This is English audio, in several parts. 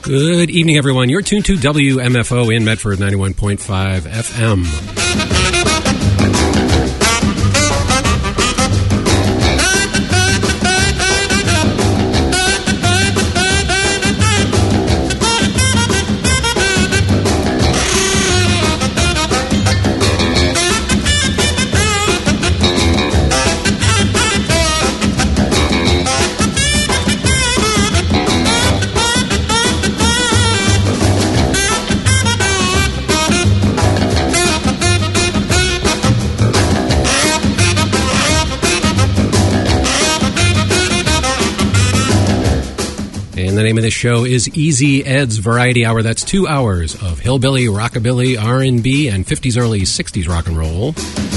Good evening, everyone. You're tuned to WMFO in Medford, 91.5 FM. The name of this show is Easy Ed's Variety Hour. That's 2 hours of hillbilly, rockabilly, R&B, and 50s, early 60s rock and roll.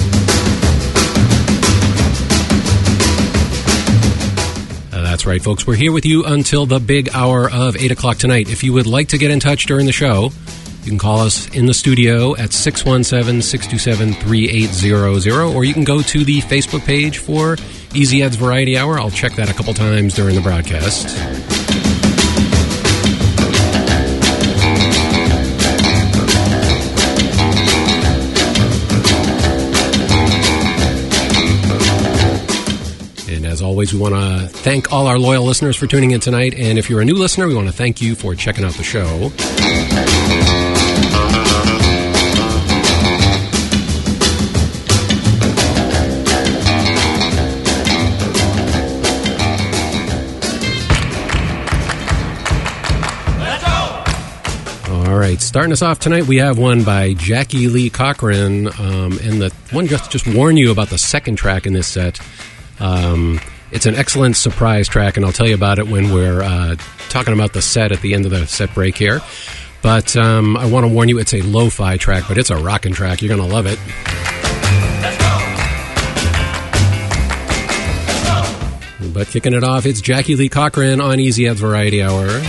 That's right, folks. We're here with you until the big hour of 8 o'clock tonight. If you would like to get in touch during the show, you can call us in the studio at 617-627-3800, or you can go to the Facebook page for Easy Ed's Variety Hour. I'll check that a couple times during the broadcast. As always, we want to thank all our loyal listeners for tuning in tonight. And if you're a new listener, we want to thank you for checking out the show. All right, starting us off tonight, we have one by Jackie Lee Cochran. And the one just warn you about the second track in this set. It's an excellent surprise track, and I'll tell you about it when we're talking about the set at the end of the set break here. But I want to warn you, it's a lo-fi track, but it's a rockin' track. You're going to love it. Let's go. But kicking it off, it's Jackie Lee Cochran on Easy Ed's Variety Hour.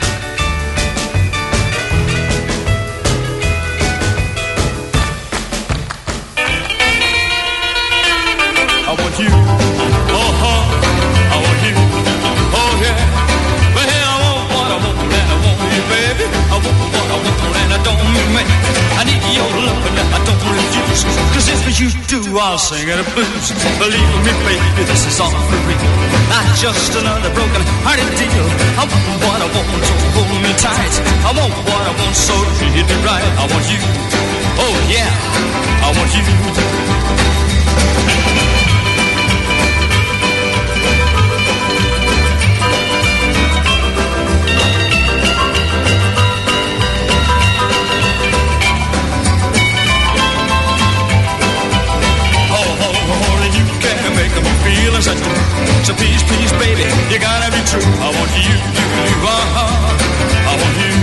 You do, I'll sing it a blues. Believe me, baby, this is all for real. Not just another broken-hearted deal. I want what I want, so hold me tight. I want what I want, so treat it right. I want you, oh yeah, I want you. As I do. So please, please, baby, you gotta be true. I want you, I want you.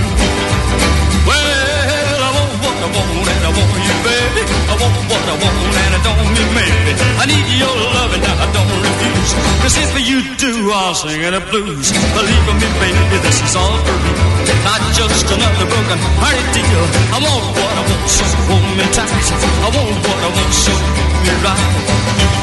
Well, I want what I want, and I want you, baby. I want what I want, and I don't need maybe. I need your love, and I don't refuse. Cause if you do, I'll sing in the blues. Believe me, baby, this is all for real. Not just another broken-hearted deal. I want what I want, so hold me tight. I want what I want, so treat me right.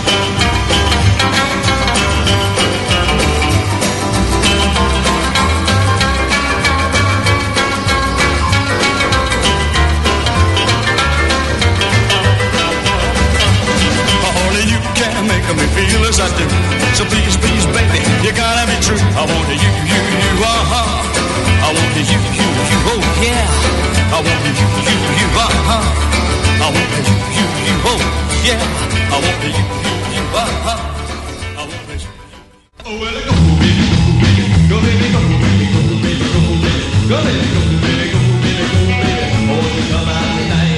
Me feel as I do. So please, please, baby, you gotta be true. I want you, I want you, oh yeah. I want you, I want you, oh yeah. I want you, I want you. Oh, well, go, baby, go, baby, go, baby, go, baby, go, baby, go, baby, go, baby, go, baby, go, baby. Oh, you come out tonight.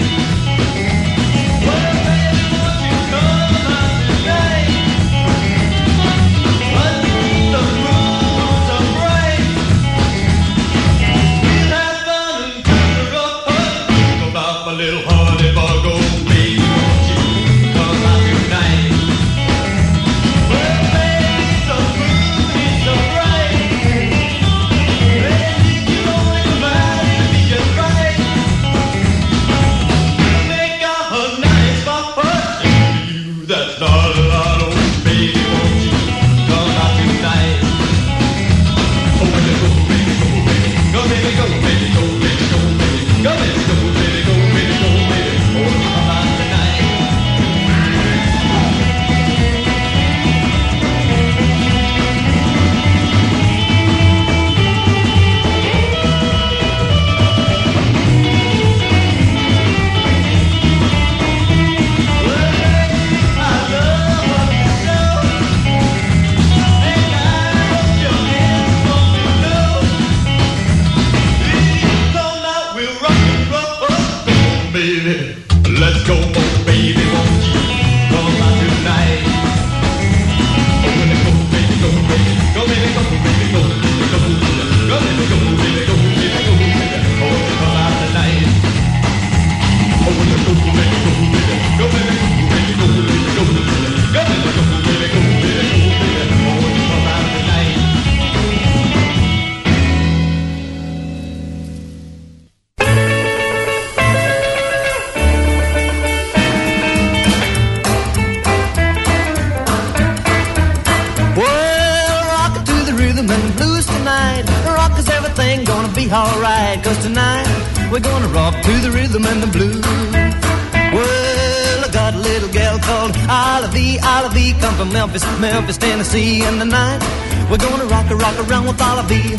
everything gonna be alright. Cause tonight we're gonna rock to the rhythm and the blues. Well, I got a little gal called Olive, Olive, come from Memphis, Memphis, Tennessee. And tonight we're gonna rock around with Olive,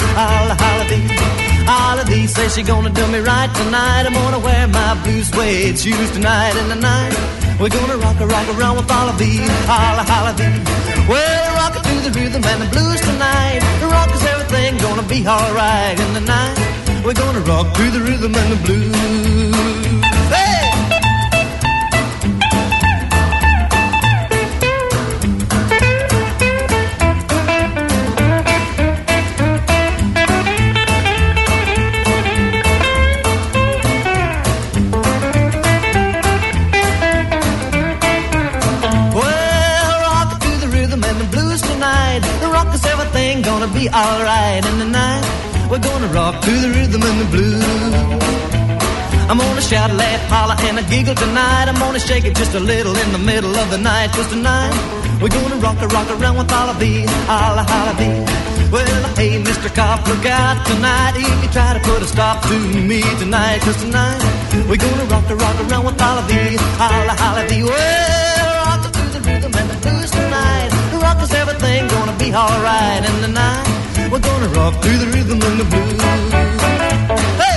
Olive says she gonna do me right tonight. I'm gonna wear my blue suede shoes tonight. And tonight we're gonna rock around with Olive, Olive. Well, rock it to the rhythm and the blues tonight. Rock is everything gonna be alright. And tonight we're gonna rock to the rhythm and the blues. Hey! Gonna be alright, and tonight we're gonna rock to the rhythm and the blues. I'm gonna shout, laugh, holler, and a giggle tonight. I'm gonna shake it just a little in the middle of the night. Cause tonight we're gonna rock around with Olive, Olive. Well, hey, Mr. Cop, look out tonight if you try to put a stop to me tonight. Cause tonight we're gonna rock around with Olive, Olive. Well, rock to the rhythm and the blues tonight. Rock is everything gonna be alright. And tonight we're gonna rock to the rhythm and the blues. Hey!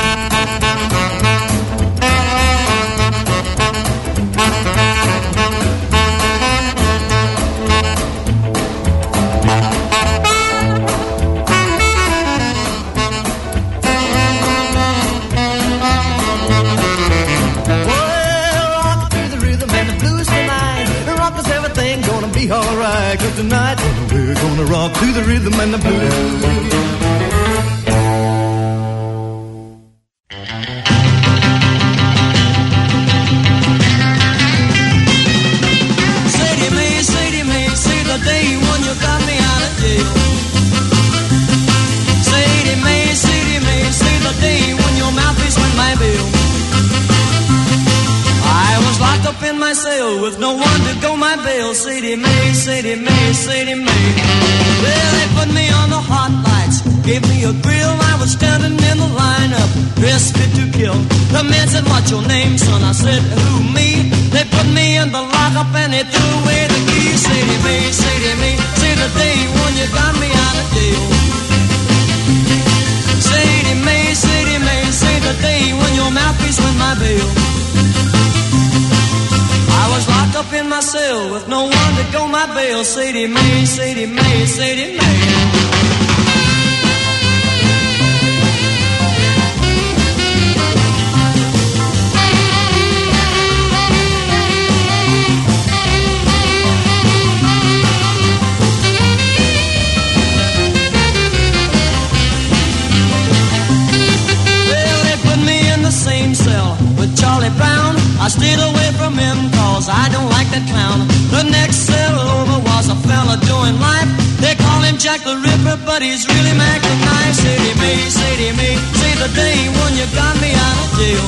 Alright, cause tonight we're gonna rock to the rhythm and the blues. Say the day when you got me out of jail. Say the day when your mouthpiece went my bill. I was locked up in my cell with no one to go my bail. Sadie Mae. Well, they put me on the hot lights, gave me a grill. I was standing in the lineup, dressed fit to kill. The man said, what's your name, son? I said, who, me? They put me in the lockup and they threw away the key. Sadie Mae, say the day when you got me out of jail. Sadie Mae, say the day when your mouthpiece went my bail. I was locked up in my cell with no one to go my bail. Sadie Mae. Well, they put me in the same cell with Charlie Brown. I stayed away from him cause I don't like that clown. The next cell over was a fella doing life. They call him Jack the Ripper, but he's really Mac the Knife. Sadie Mae, say the day when you got me out of jail.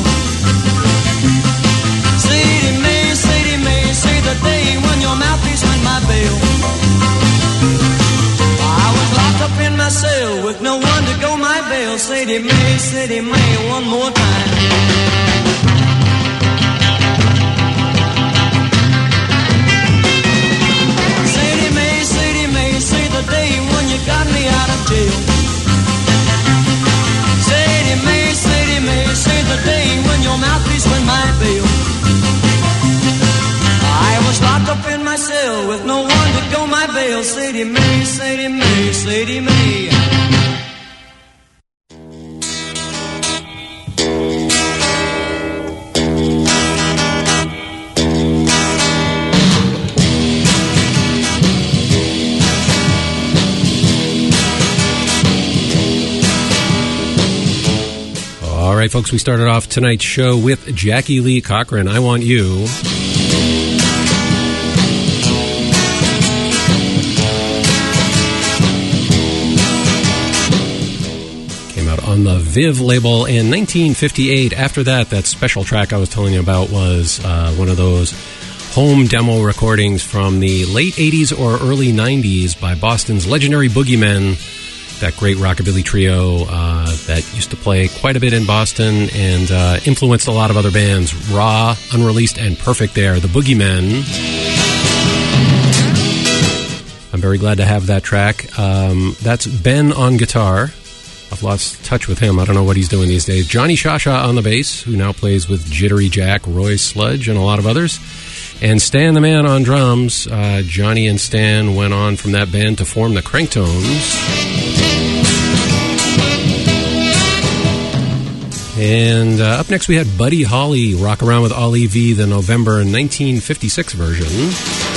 Sadie Mae, say the day when your mouthpiece went my bail. I was locked up in my cell with no one to go my bail. Sadie Mae, one more time. The day when you got me out of jail. Sadie Mae, say the day when your mouthpiece went my bail. I was locked up in my cell with no one to go my bail. Sadie Mae. All right, folks, we started off tonight's show with Jackie Lee Cochran, I Want You. Came out on the Viv label in 1958. After that special track I was telling you about was one of those home demo recordings from the late 80s or early 90s by Boston's legendary boogeymen, that great rockabilly trio that used to play quite a bit in Boston and influenced a lot of other bands. Raw, Unreleased, and Perfect Air, the Boogeymen. I'm very glad to have that track. That's Ben on guitar. I've lost touch with him. I don't know what he's doing these days. Johnny Shasha on the bass, who now plays with Jittery Jack, Roy Sludge, and a lot of others. And Stan the Man on drums. Johnny and Stan went on from that band to form the Cranktones. And up next we had Buddy Holly, Rock Around with Ollie V, the November 1956 version.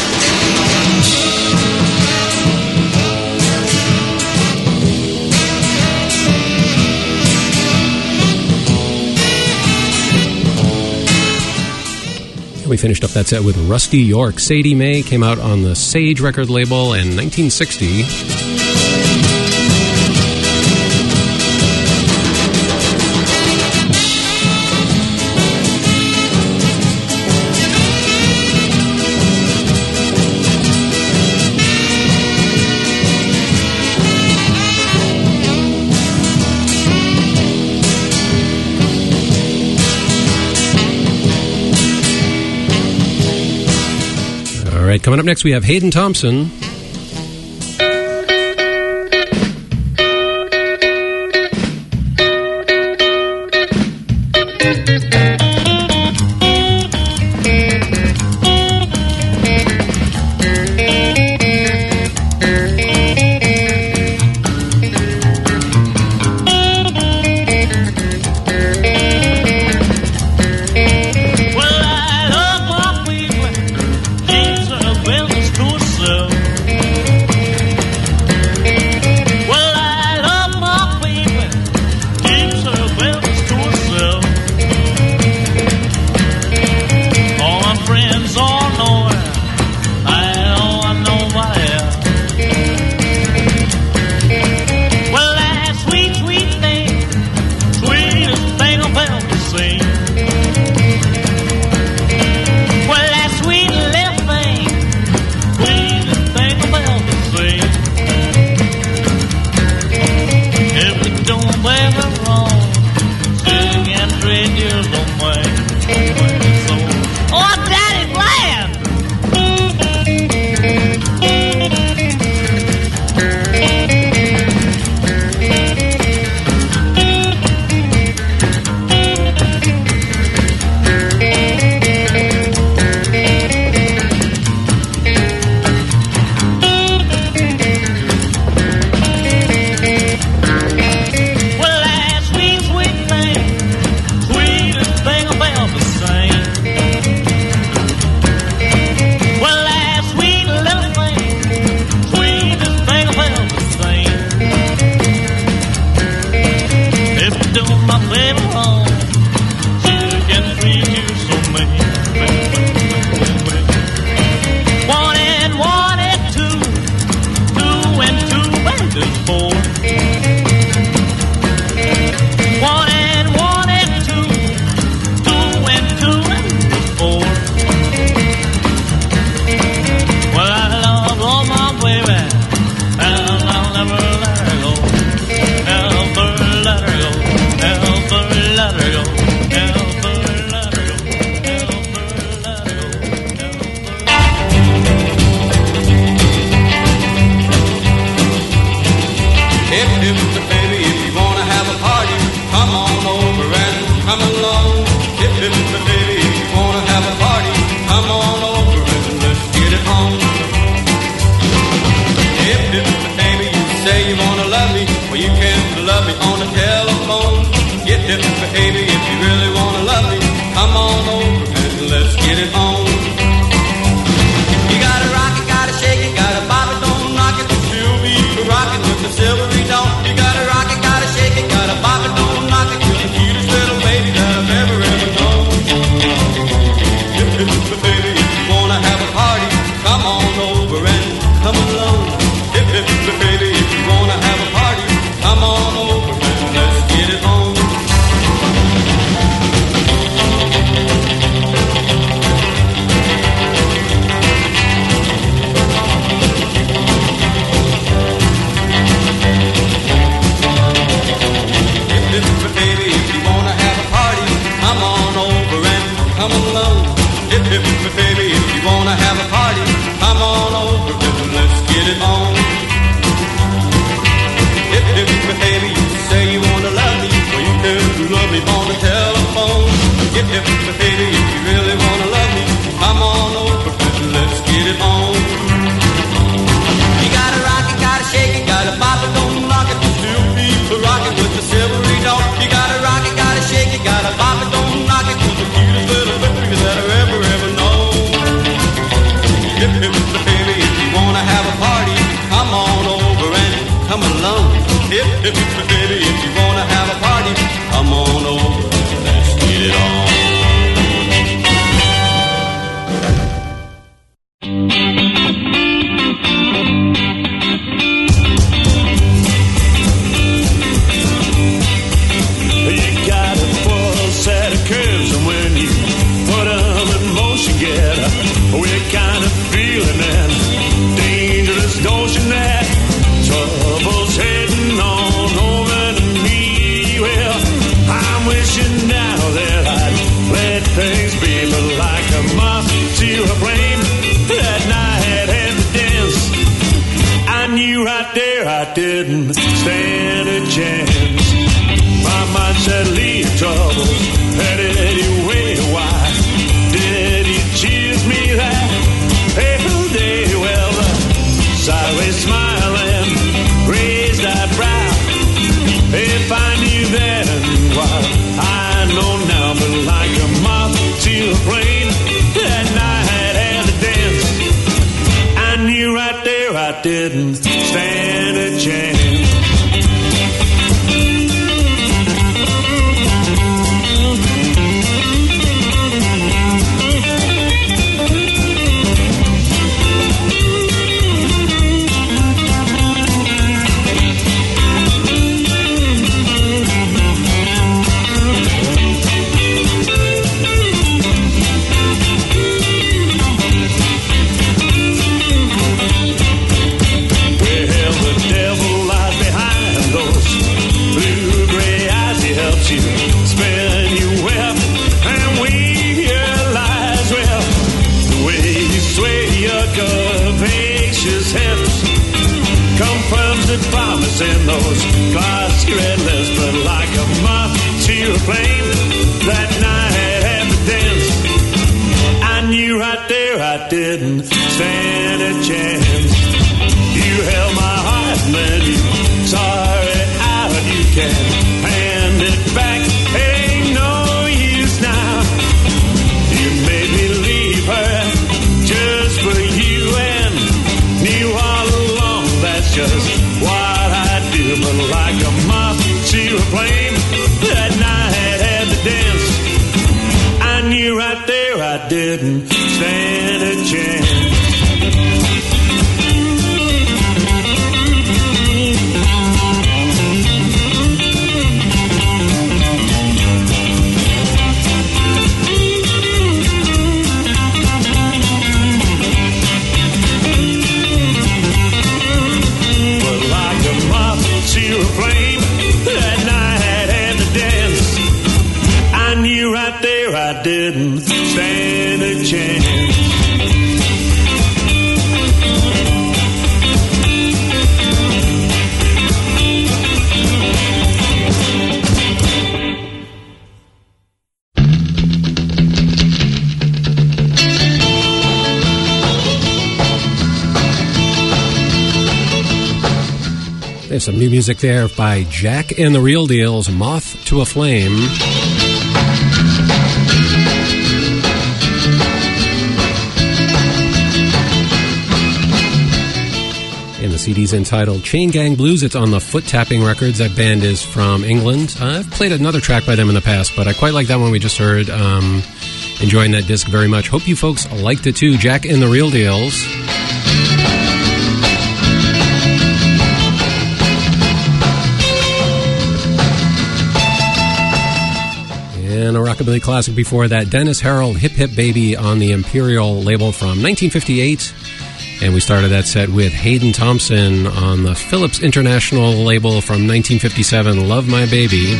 We finished up that set with Rusty York. Sadie Mae came out on the Sage record label in 1960. All right, coming up next, we have Hayden Thompson. Come on over and Baby, if you wanna have a party, come on over, let's get it on. You got a full set of curves, and when you put them in motion, get a weird kind of feeling and dangerous notion that trouble's heading on over to me. Well, I'm wishing now that I'd let things be, but like a moth to a flame that night at the dance, I knew right there I didn't stand a chance. My mind said leave troubles headed your way. Why did you choose me that April day? Well, the sideways smile and raised eyebrow, if I knew then what I know now, but like a moth to a flame that night at the dance, I knew right there I didn't stand a chance. Promise in those glossy red lips, but like a moth to a flame that night at the dance, I knew right there I didn't stand a chance. You held my heart and then you tore it out. You can hand it back, ain't no use now. You made me leave her just for you and knew all along that's just what I do, but like a moth to a flame that night at the dance, I knew right there I didn't stand a chance. I didn't stand a chance. There's some new music there by Jack and the Real Deal's Moth to a Flame. And the CD's entitled Chain Gang Blues. It's on the Foot Tapping Records. That band is from England. I've played another track by them in the past, but I quite like that one we just heard. Enjoying that disc very much. Hope you folks liked it too. Jack and the Real Deals. And a rockabilly classic before that, Dennis Harold, Hip Hip Baby on the Imperial label from 1958. And we started that set with Hayden Thompson on the Philips International label from 1957, Love My Baby.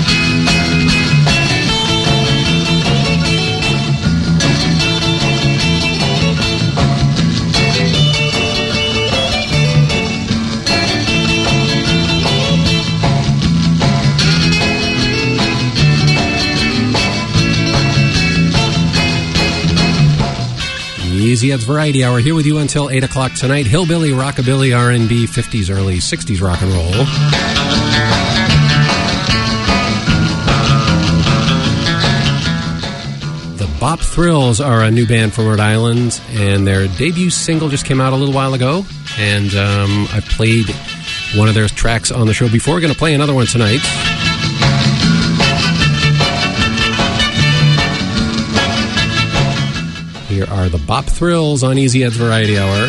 Easy Ed's Variety Hour here with you until 8 o'clock tonight. Hillbilly, rockabilly, R&B, 50s, early 60s rock and roll. The Bop Thrills are a new band from Rhode Island, and their debut single just came out a little while ago. And I've played one of their tracks on the show before. We're going to play another one tonight. Here are the Bop Thrills on Easy Ed's Variety Hour.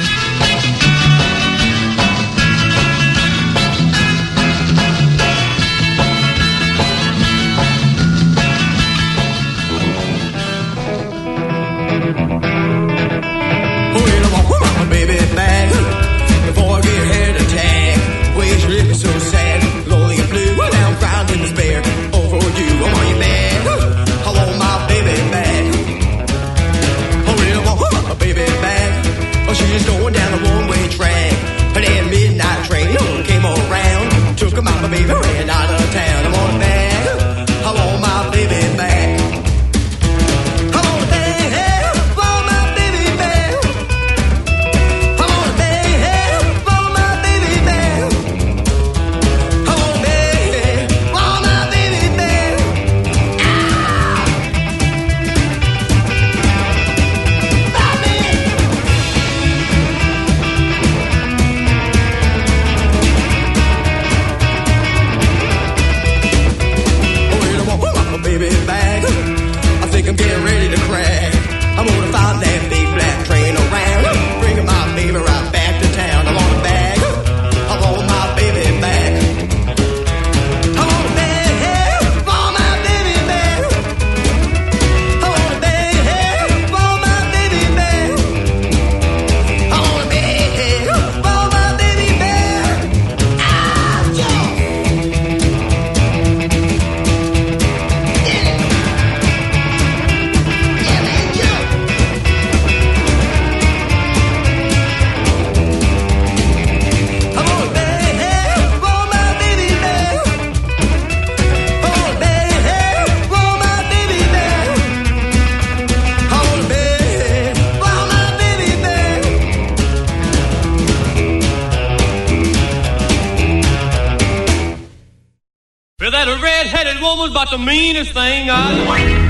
About the meanest thing I know.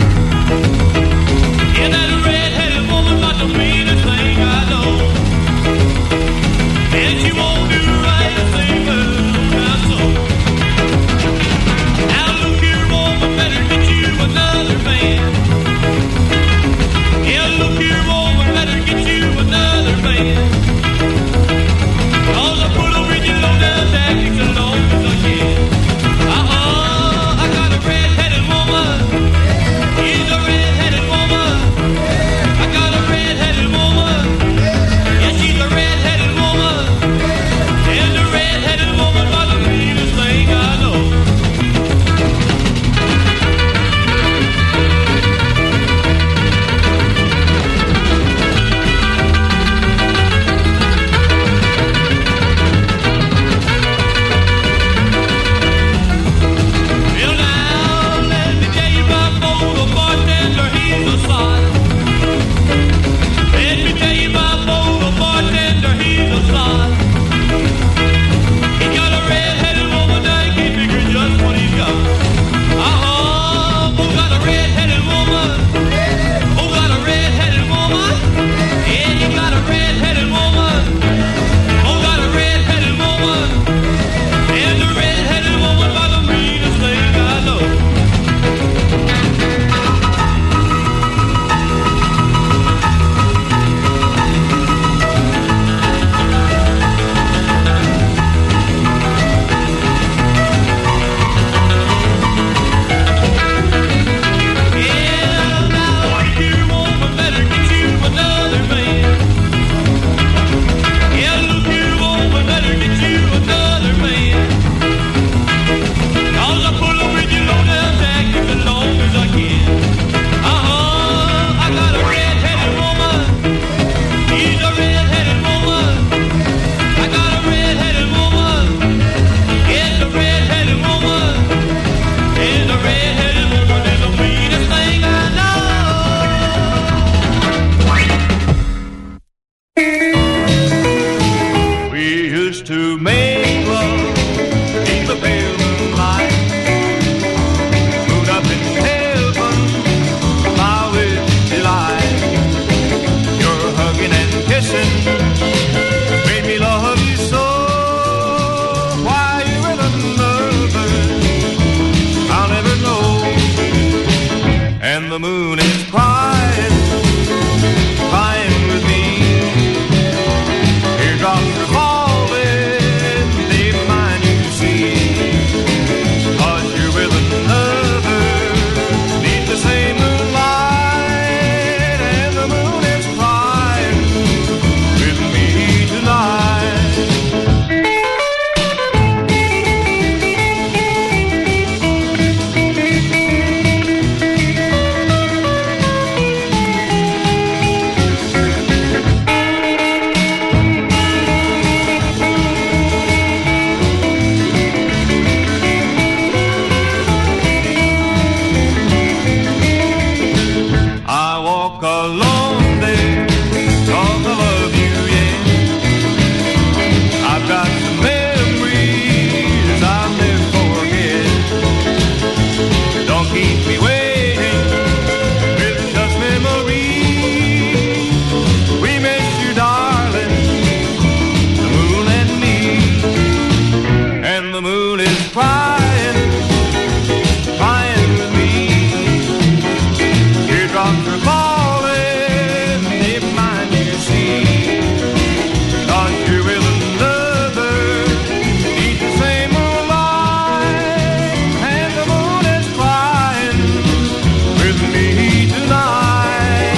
Yeah, that red-headed woman about the meanest thing I know. And she won't do right a thing but so. Now look here, woman, better get you another man. Yeah, look here, woman, better get you another man. 'Cause I put over your low-down tactics as long as I can. I got a red-headed woman. the moon is crying, crying with me. Teardrops are falling, deep mine you see. 'Cause you're with another, neath the same moonlight, and the moon is crying with me tonight. I walk a long day, talk I love you, yeah. I've got some memories I'll never forget. Don't keep me waiting with just memories. We miss you, darling, the moon and me. And the moon is crying, crying with me. Teardrops are falling, deep mine you see. 'Cause you're with another, neath the same moonlight, and the moon is crying with me tonight.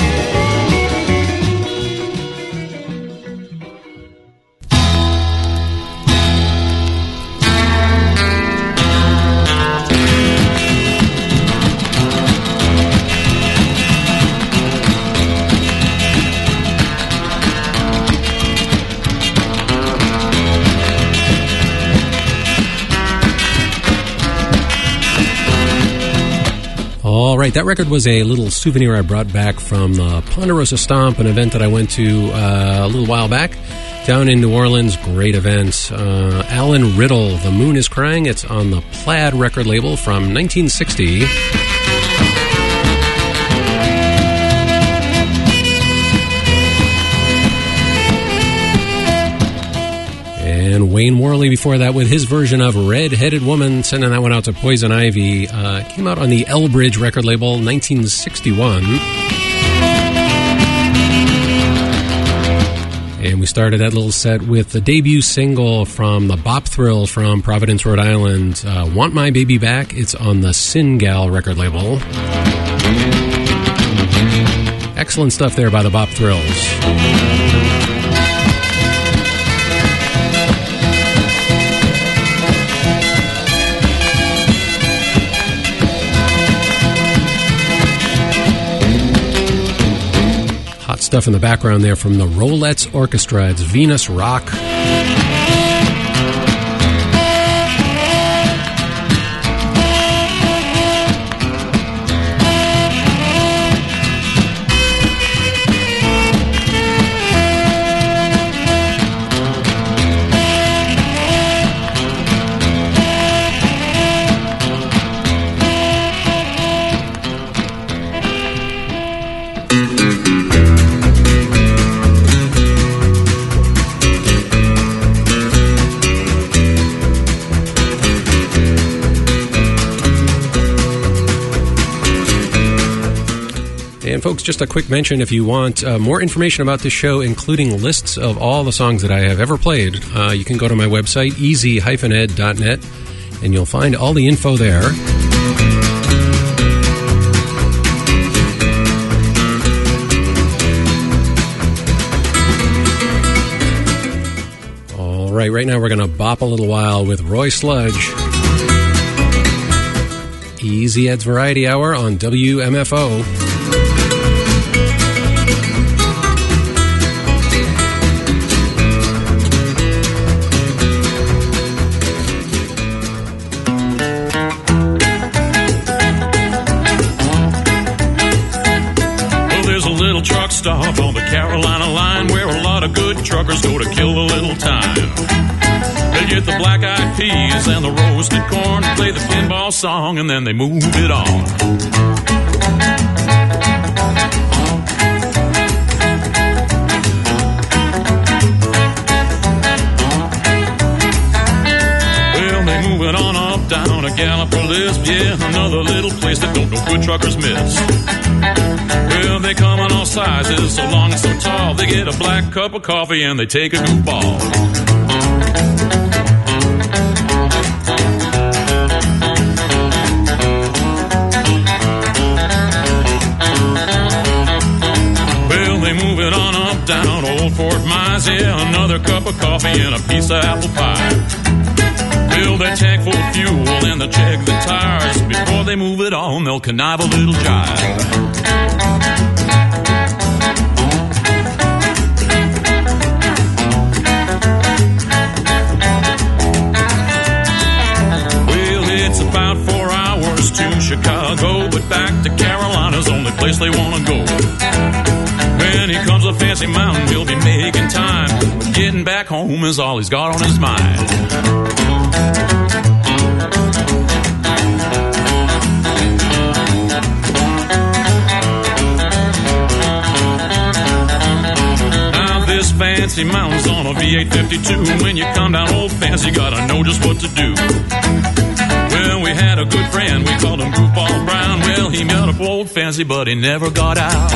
All right, that record was a little souvenir I brought back from the Ponderosa Stomp, an event that I went to a little while back down in New Orleans. Great event. Alan Riddle, The Moon is Crying. It's on the Plaid record label from 1960. And Wayne Morley before that with his version of Red-Headed Woman, sending that one out to Poison Ivy. Came out on the Elbridge record label, 1961. And we started that little set with the debut single from the Bop Thrills from Providence, Rhode Island, Want My Baby Back. It's on the Sin Gal record label. Excellent stuff there by the Bop Thrills. Hot stuff in the background there from the Rolettes Orchestra. It's Venus Rock. And folks, just a quick mention, if you want more information about this show, including lists of all the songs that I have ever played, you can go to my website, easy-ed.net, and you'll find all the info there. All right, right now we're going to bop a little while with Roy Sludge. Easy Ed's Variety Hour on WMFO. Truck stop on the Carolina line where a lot of good truckers go to kill a little time. They get the black-eyed peas and the roasted corn, play the pinball song, and then they move it on. Well, they move it on up down a Galloper Lisp. Yeah, another little place that don't know good truckers miss. Well, they come in all sizes, so long and so tall. They get a black cup of coffee and they take a goofball. Well, they move it on up down Old Fort Myers. Yeah, another cup of coffee and a piece of apple pie. Fill that tank full of fuel and they'll check the tires. Before they move it on, they'll connive a little jive. Well, it's about 4 hours to Chicago, but back to Carolina's only place they want to go. When he comes up Fancy Mountain, he'll be making time. But getting back home is all he's got on his mind. Fancy Mountains on a V8 52. When you come down Old Fancy, gotta know just what to do. Well, we had a good friend, we called him Goofball Brown. Well, he met up Old Fancy, but he never got out.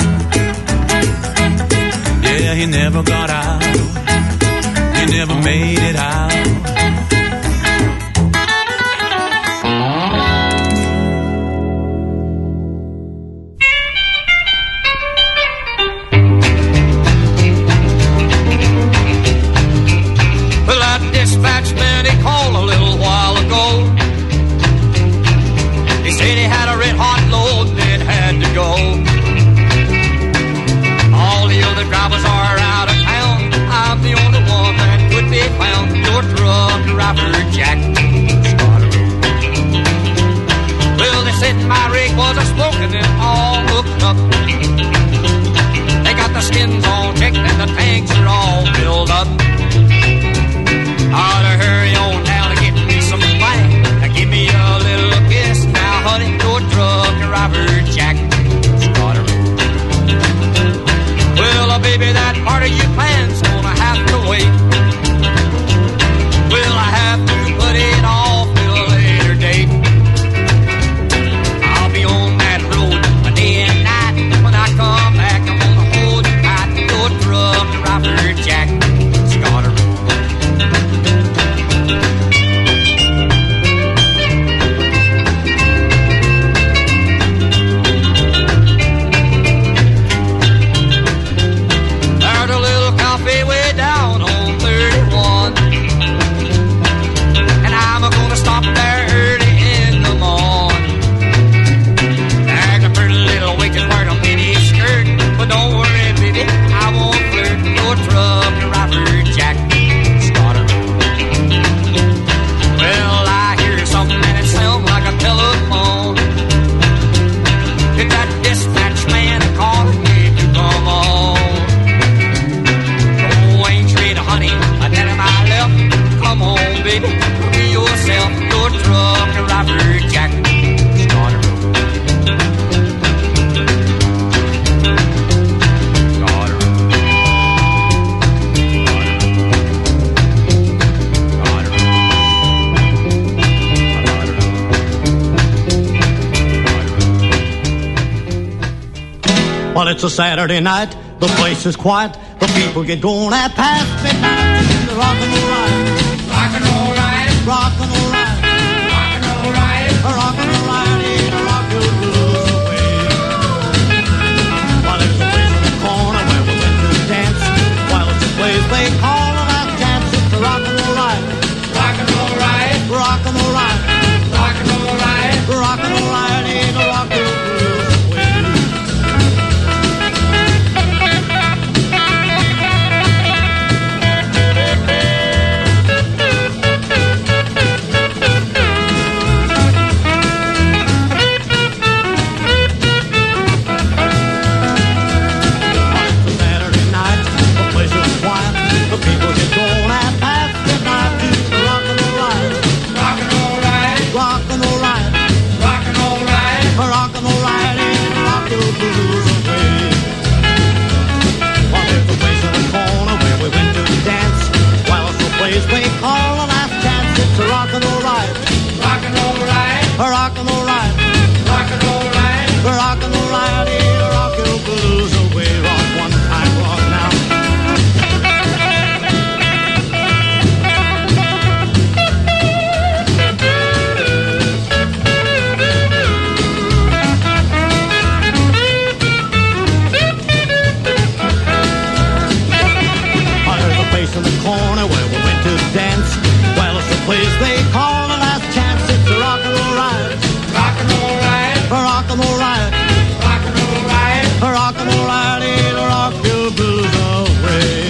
Yeah, he never got out. He never made it out. Dispatchman, he called a little while ago. He said he had a red hot load that had to go. All the other drivers are out of town. I'm the only one that could be found. Your truck driver, Jack Scotteroo. Well, they said my rig was a smoking and all hooked up. They got the skins all checked and the tanks are all filled up. Ought to hurry on down to get me some wine. Now give me a little kiss now, honey. Your truck driver, Jack Scotteroo. Well, baby, that part of your plan's gonna have to wait. Well, I have to put it off till a later date. I'll be on that road a day and night. When I come back, I'm gonna hold you tight. Your truck driver, Jack Scotteroo. Way down on 31, and I'm gonna stop there early in the morning. There's a pretty little waitress wearing a mini skirt, but don't worry, baby, I won't flirt. Your truck driver, Jack Scotteroo. Well, I hear something and it sounds like a telephone. It's that dispatch man calling me to come on. Honey, I tell him I left. Come on, baby, be yourself. Your truck driver, Jack Scotteroo. Well, it's a Saturday night. The place is quiet. The people get going at past midnight. The rock and roll ride. Rock and roll ride. Rock and roll ride. Rock and roll ride. A rock and roll ride ain't a rock your blues away. Well, there's a place in the corner where we went to dance. While it's a place they call a last chance. It's a rock and roll ride. Rock and roll ride. Rock and roll ride. Rock and roll ride. Rock and roll ride ain't a rock your blues away. They call the last chance, it's a rock and roll ride. Rock and roll riot. Rock and roll riot. Rock and roll riot. Rock and roll riot. Rock your blues away. Rock one time, rock now. In the corner where we went to dance. Well, it's the place they call the last chance. It's a rock and roll riot. Rock and roll riot. Rock and roll riot. Rock and roll riot. Rock and roll riot. It'll rock your blues away.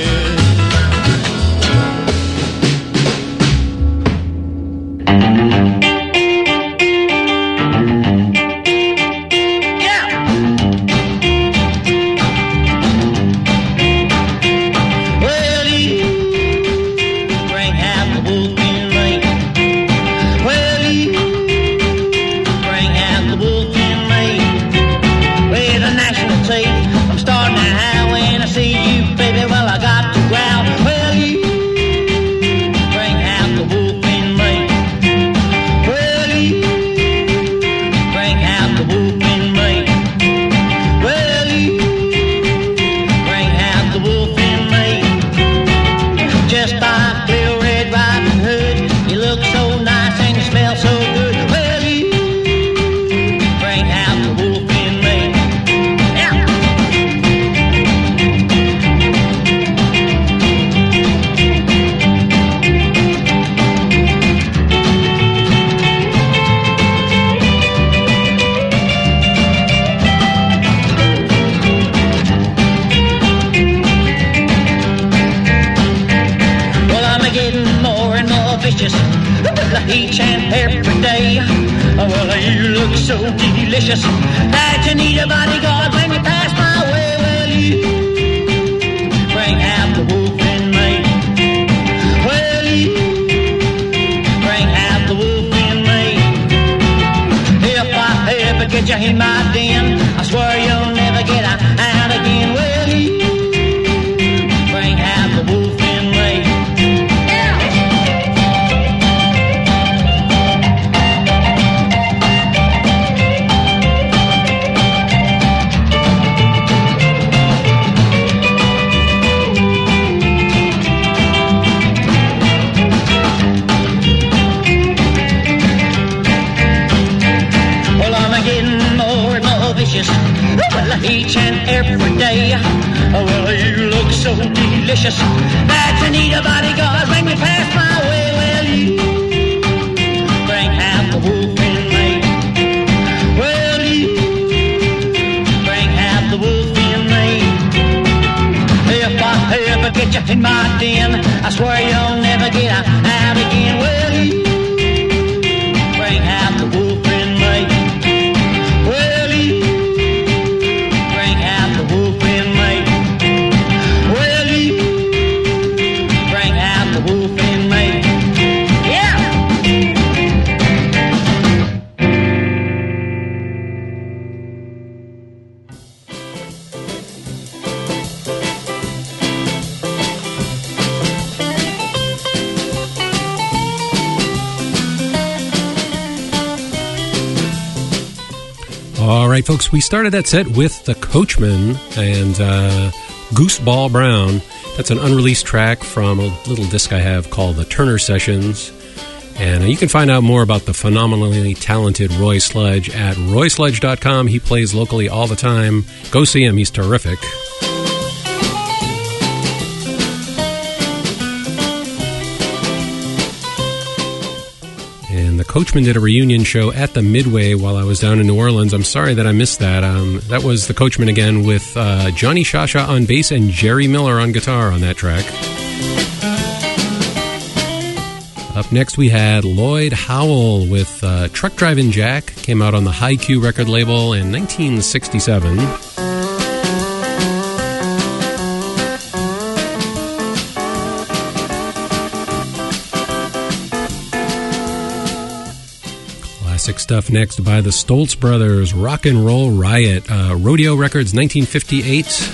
Each and every day. Well, you look so delicious that you need a bodyguard when you pass my way. Well, you bring out the wolf in me. Well, you bring out the wolf in me. If I ever get you in my den, I swear you'll never get out again. Well, you bring out the wolf in me. Well, each and every day. Well, you look so delicious that you need a bodyguard when you pass my way. Well, you bring out the wolf in me. Well, you bring out the wolf in me. If I ever get you in my den, I swear you'll never get out again. Well, you bring out the wolf in me. Well, you All right, folks, we started that set with The Coachman and Gooseball Brown. That's an unreleased track from a little disc I have called The Turner Sessions. And you can find out more about the phenomenally talented Roy Sledge at roysledge.com. He plays locally all the time. Go see him. He's terrific. And the Coachman did a reunion show at the Midway while I was down in New Orleans. I'm sorry that I missed that. That was the Coachman again with Johnny Shasha on bass and Jerry Miller on guitar on that track. Up next we had Lloyd Howell with Truck Driving Jack. Came out on the High Q record label in 1967. Classic stuff next by the Stoltz Brothers, Rock and Roll Riot, Rodeo Records, 1958.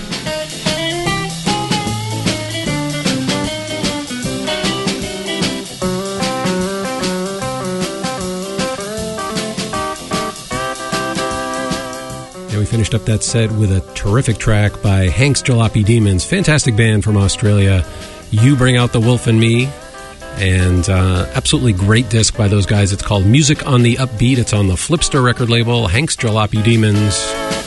finished up that set with a terrific track by Hank's Jalopy Demons, fantastic band from Australia. You Bring Out the Wolf in Me, and absolutely great disc by those guys. It's called Music on the Upbeat. It's on the Flipster record label, Hank's Jalopy Demons.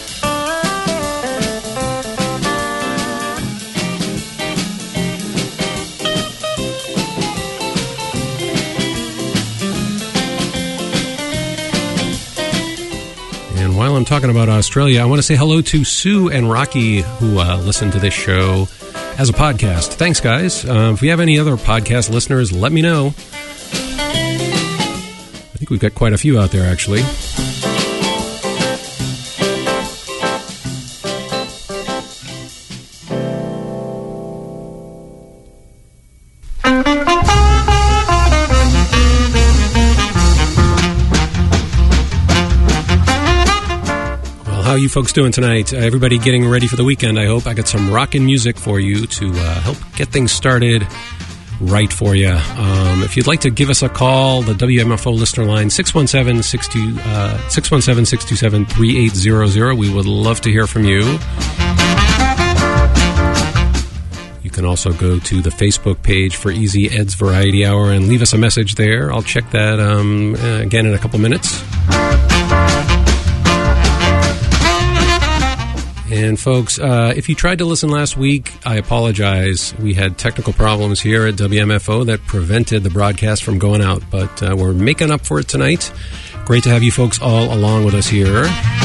While I'm talking about Australia, I want to say hello to Sue and Rocky, who listen to this show as a podcast. Thanks, guys. If we have any other podcast listeners, let me know. I think we've got quite a few out there, actually. How you folks doing tonight? Everybody getting ready for the weekend, I hope. I got some rockin' music for you to help get things started right for you. If you'd like to give us a call, the WMFO listener line, 617-627-3800. We would love to hear from you. You can also go to the Facebook page for Easy Ed's Variety Hour and leave us a message there. I'll check that again in a couple minutes. And folks, if you tried to listen last week, I apologize. We had technical problems here at WMFO that prevented the broadcast from going out, but we're making up for it tonight. Great to have you folks all along with us here.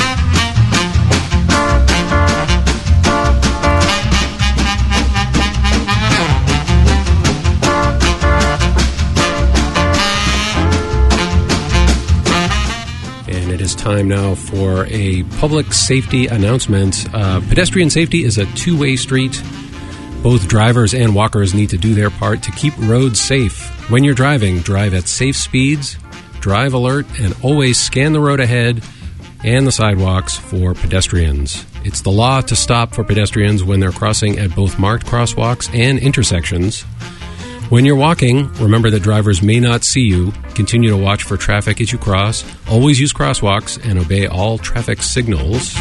It's time now for a public safety announcement. Pedestrian safety is a two-way street. Both drivers and walkers need to do their part to keep roads safe. When you're driving, drive at safe speeds, drive alert, and always scan the road ahead and the sidewalks for pedestrians. It's the law to stop for pedestrians when they're crossing at both marked crosswalks and intersections. When you're walking, remember that drivers may not see you. Continue to watch for traffic as you cross. Always use crosswalks and obey all traffic signals.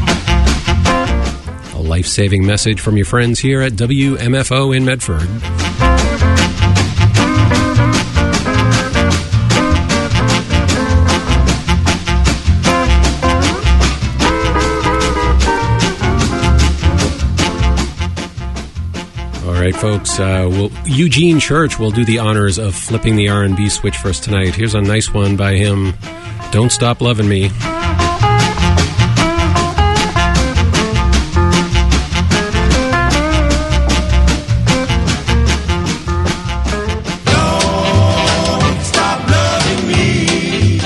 A life-saving message from your friends here at WMFO in Medford. All right, folks, Eugene Church will do the honors of flipping the R&B switch for us tonight. Here's a nice one by him, Don't Stop Loving Me. Don't stop loving me.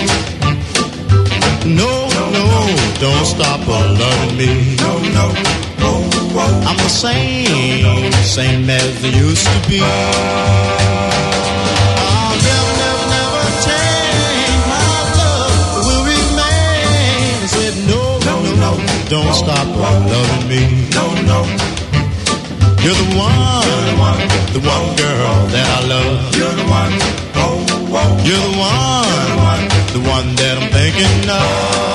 No, don't stop loving me. No. I'm the same as they used to be. I'll never change. My love will remain. I said no, don't stop loving me. No. You're the one girl that I love. You're the one. You're the one that I'm thinking of.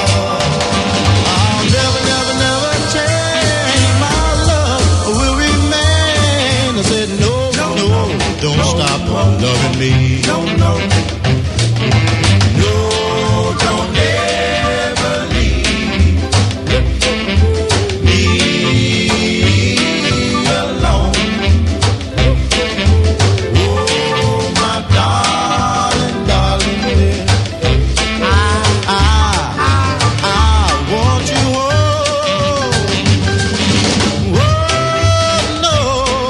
Don't stop loving me. No, don't ever leave me alone. Oh, my darling, yeah. I want you home. Oh, no.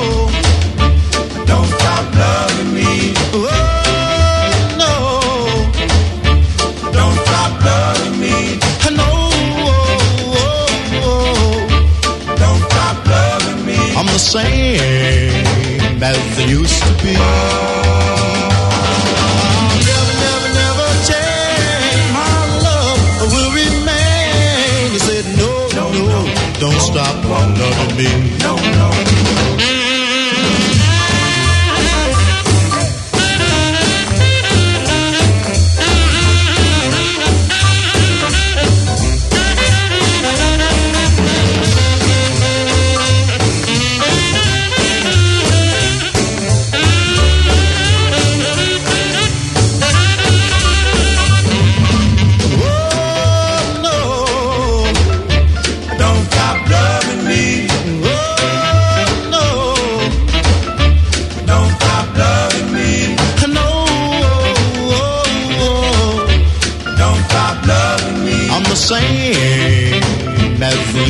Don't stop loving me. Oh, no. Don't stop loving me. No. Don't stop loving me. I'm the same as they used to be. I'll never change. My love will remain. He said no, don't stop loving me. No.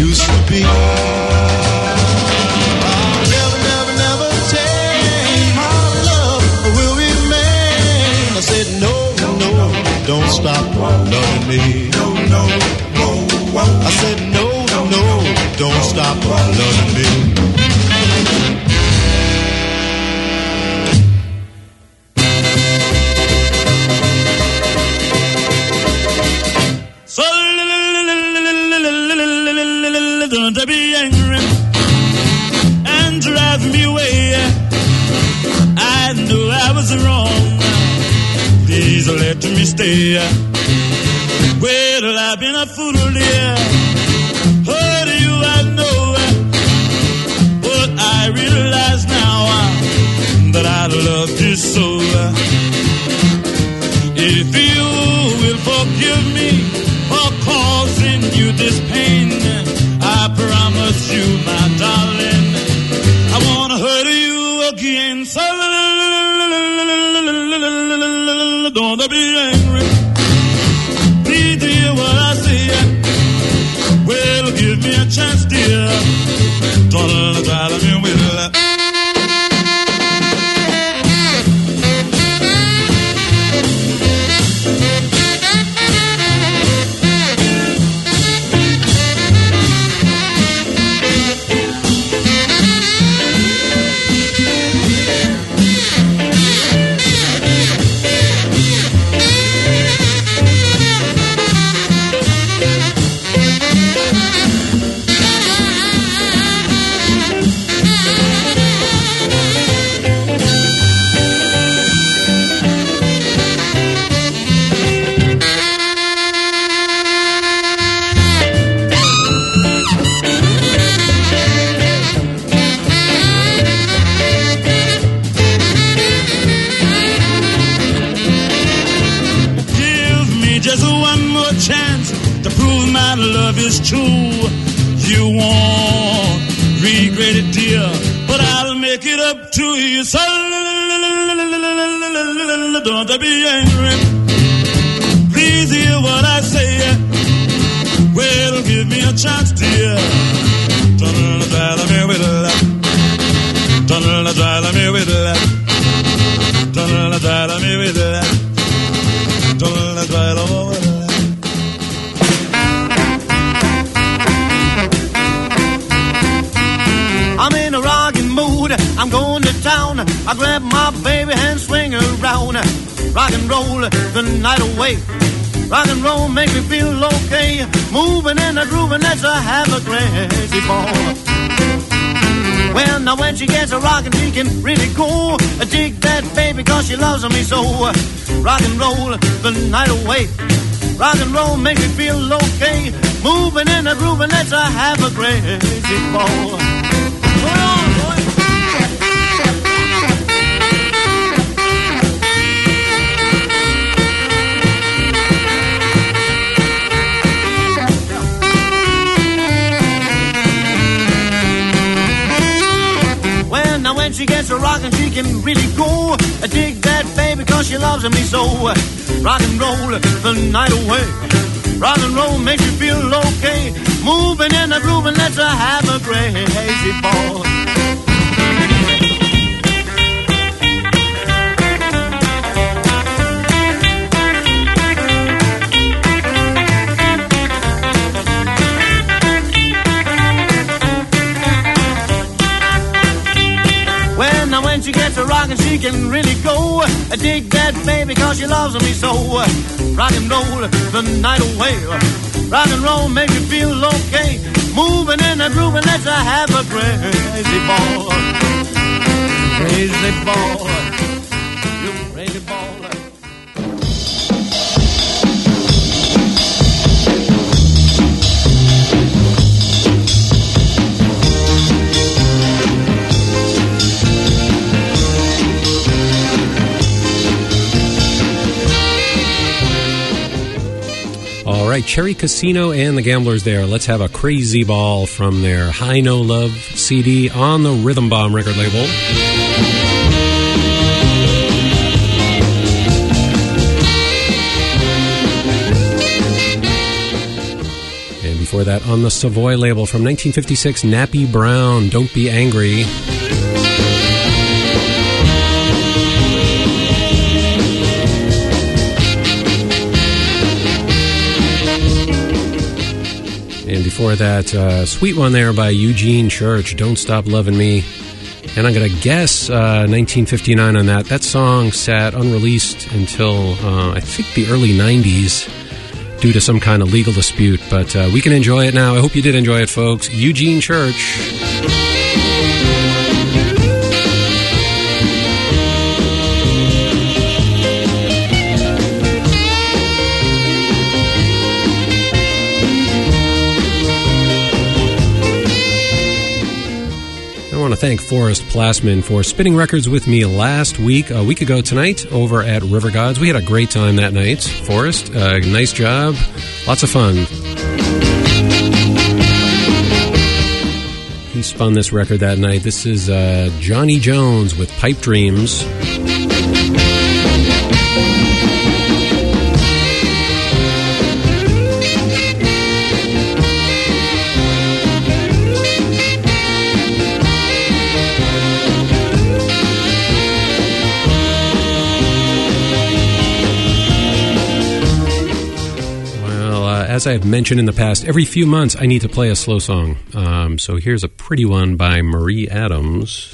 used to be. I'll never, never, never change. My love will remain. I said, no, no, don't stop loving me. No, no, whoa, whoa. I said, no, no, don't stop loving me. To be angry and drive me away. I knew I was wrong. Please let me stay. Well, I've been a fool, dear. Hurt you, I know. But I realize now that I loved you so. If you will forgive me for causing you this pain, I promise you, my darling, I wanna hurt you again. So don't be angry. Please hear what I say. Well, give me a chance, dear. Don't try to me with it. Love is true. You won't regret it, dear, but I'll make it up to you. So don't be angry. Please hear what I say. Well, give me a chance, dear. Don't try me with that. Don't try me with that. Don't try me with that. Don't try me with that. I'm in a rockin' mood, I'm going to town. I grab my baby and swing around. Rock and roll the night away. Rock and roll make me feel okay. Moving and a grooving, let's have a crazy ball. Well, now when she gets a rockin', she can really go. I dig that baby cause she loves me so. Rock and roll the night away. Rock and roll make me feel okay. Moving and a grooving, let's have a crazy ball. Well, now when she gets a rockin', she can really go. I dig that baby cause she loves me so. Rock and roll the night away. Rock and roll makes you feel okay. Moving and a grooving, let's have a crazy ball. Well, now when she gets a rockin', she can really go. I dig that baby cause she loves me so. Rock and roll the night away. Rock and roll make you feel okay. Moving and a grooving, let's have a crazy ball. Crazy ball. You crazy ball. All right, Cherry Casino and the Gamblers there. Let's have a crazy ball from their High No Love CD on the Rhythm Bomb record label. And before before that on the Savoy label from 1956, Nappy Brown, Don't Be Angry. And before that, sweet one there by Eugene Church, Don't Stop Loving Me. And I'm going to guess 1959 on that. That song sat unreleased until, I think, the early 90s due to some kind of legal dispute. But we can enjoy it now. I hope you did enjoy it, folks. Eugene Church. I want to thank Forrest Plasman for spinning records with me last week, a week ago tonight, over at River Gods. We had a great time that night. Forrest, nice job. Lots of fun. He spun this record that night. This is Johnny Jones with Pipe Dreams. As I've mentioned in the past, every few months I need to play a slow song. So here's a pretty one by Marie Adams.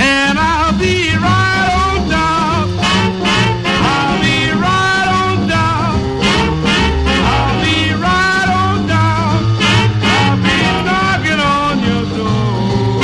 and I'll be right on down. I'll be right on down. I'll be right on down. I'll be knocking on your door.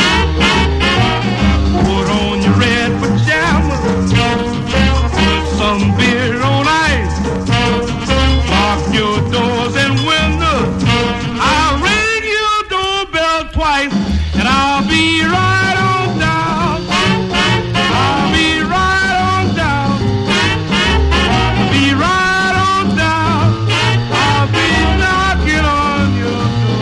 Put on your red pajamas, put some beer on ice, lock your doors and windows. I'll ring your doorbell twice, and I'll be right on down. I'll be right on down. I'll be right on down. I'll be knocking on your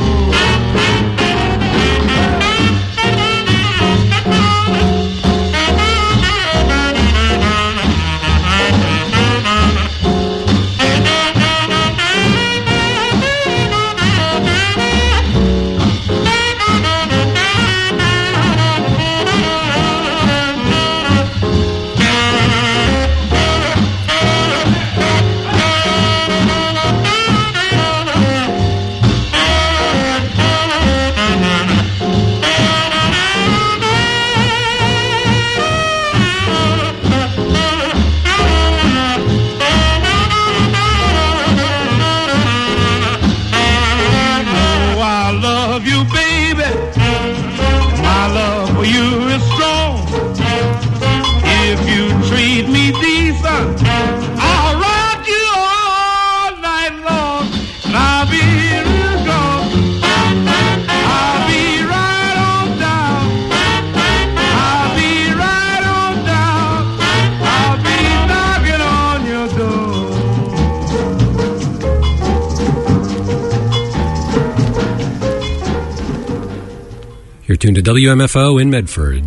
You're tuned to WMFO in Medford.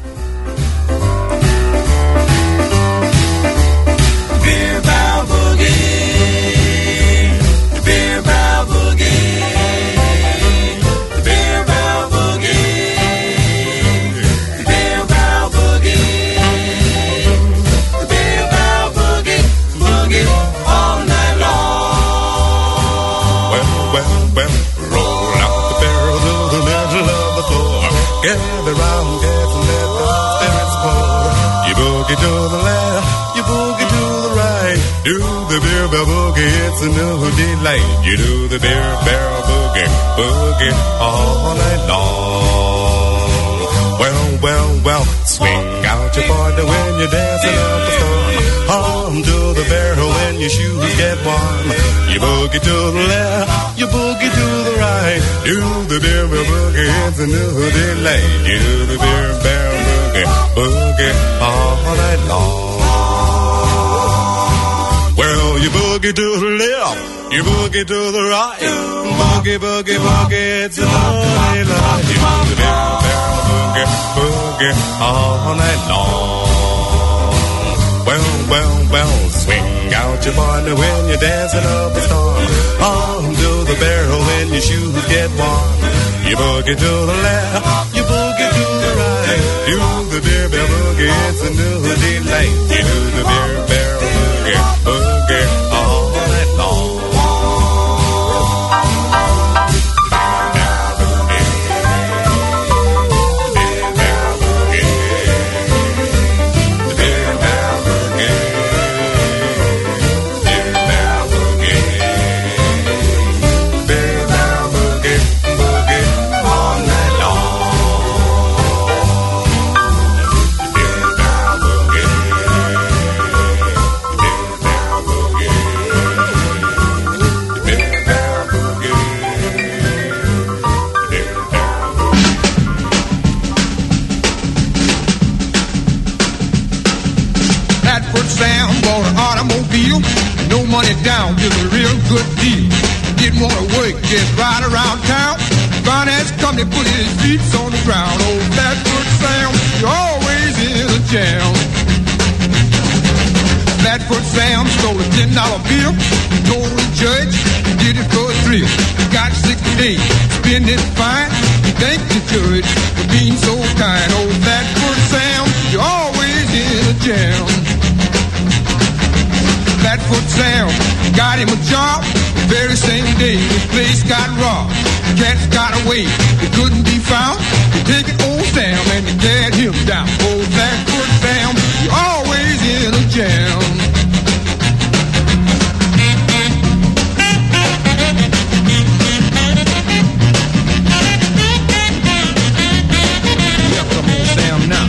Beer Barrel Boogie. The Beer Barrel Boogie. The Beer Barrel Boogie. The Beer Barrel Boogie. The Beer Barrel Boogie. Boogie all night long. Well, roll out the barrel to the middle of the floor. Gather round, get to let the spirits pour. You boogie to the left, you boogie to the right. Do the beer barrel boogie, it's a new delight. You do the beer barrel boogie, boogie all night long. Well, swing out your partner when you're dancing up a storm. Hum to the barrel when your shoes get warm. You boogie to the left, you boogie to the right. Do the beer barrel boogie, it's a new delight. You do the beer barrel boogie, boogie all night long. Well, you boogie to the left, you boogie to the right. Boogie, boogie, boogie, it's a new delight. You do the beer barrel boogie, boogie all night long. Well, swing out your partner when you're dancing up a storm. Arm to the barrel when your shoes get warm. You boogie to the left, you boogie to the right. Do the beer barrel boogie, it's a new delight. You do the beer barrel boogie, boogie all night long. No money down, just a real good deal. Didn't want to work, just ride around town. Finance company put his feet on the ground. Old Flatfoot Sam, you're always in a jam. Flatfoot Sam stole a $10 bill. Told the judge, did it for a thrill. Got 60 days, spend it fine. Thank the judge for being so kind. Old Flatfoot Sam, you're always in a jam. Flatfoot Sam got him a job. The very same day the place got robbed. Cats got away, they couldn't be found. The take it old Sam and you get him down. Old Blackfoot Sam, you're always in a jam. Yeah, come on, Sam, now.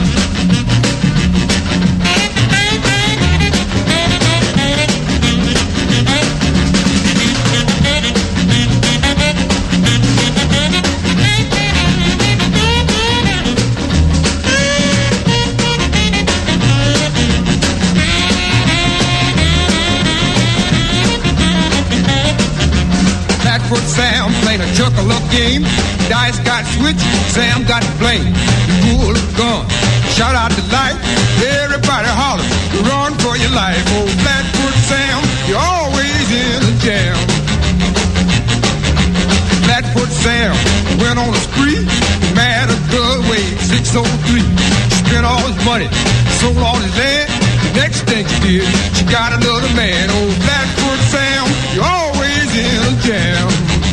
Blackfoot Sam playing a chuckle-up game. Dice got switched, Sam got to blame. You pull the gun, shout out the light. Everybody holler, run for your life. Oh, Blackfoot Sam, you're always in a jam. Blackfoot Sam went on a spree, mad a girl weighed 603. Spent all his money, sold all his land. The next thing she did, she got another man. Oh, Blackfoot Sam, you're always in a jam.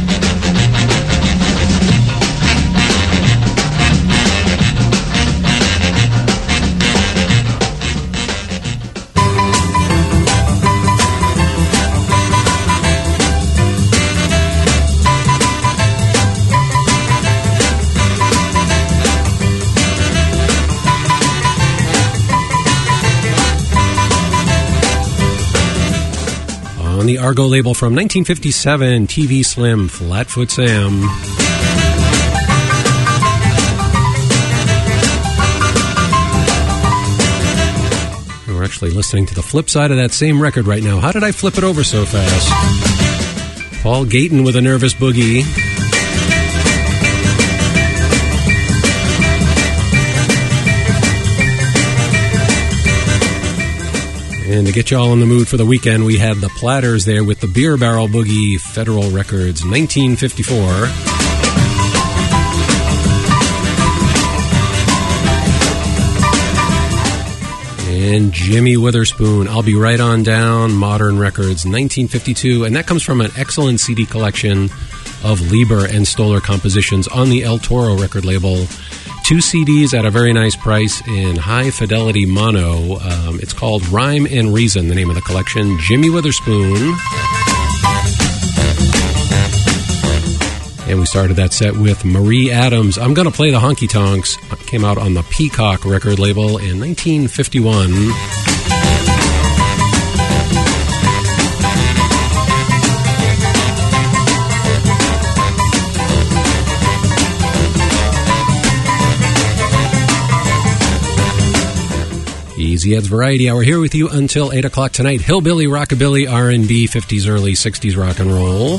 On the Argo label from 1957, TV Slim, Flatfoot Sam. We're actually listening to the flip side of that same record right now. How did I flip it over so fast? Paul Gayton with a Nervous Boogie. And to get you all in the mood for the weekend, we had the Platters there with the Beer Barrel Boogie, Federal Records, 1954. And Jimmy Witherspoon, I'll Be Right On Down, Modern Records, 1952. And that comes from an excellent CD collection of Lieber and Stoller compositions on the El Toro record label. 2 CDs at a very nice price in high fidelity mono. It's called Rhyme and Reason, the name of the collection. Jimmy Witherspoon. And we started that set with Marie Adams. I'm Gonna Play the Honky Tonks. It came out on the Peacock record label in 1951. Easy Ed's Variety Hour here with you until 8 o'clock tonight. Hillbilly, rockabilly, R&B, 50s, early 60s rock and roll.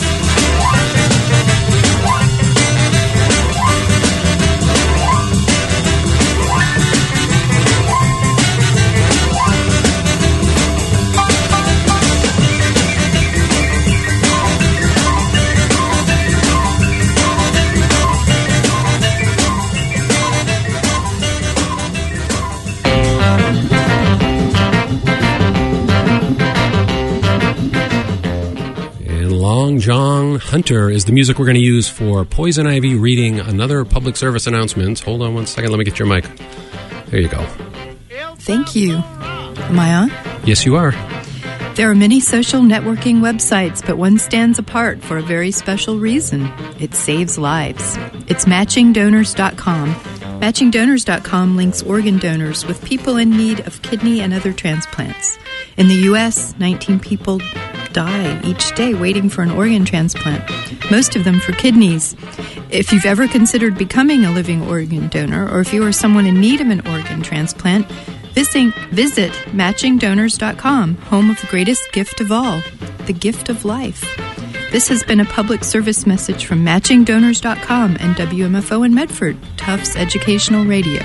Long John Hunter is the music we're going to use for Poison Ivy reading another public service announcement. Hold on one second. Let me get your mic. There you go. Thank you. Am I on? Yes, you are. There are many social networking websites, but one stands apart for a very special reason. It saves lives. It's MatchingDonors.com. MatchingDonors.com links organ donors with people in need of kidney and other transplants. In the U.S., 19 people die each day waiting for an organ transplant, most of them for kidneys. If you've ever considered becoming a living organ donor, or if you are someone in need of an organ transplant, visit MatchingDonors.com, home of the greatest gift of all, the gift of life. This has been a public service message from MatchingDonors.com and WMFO in Medford, Tufts Educational Radio.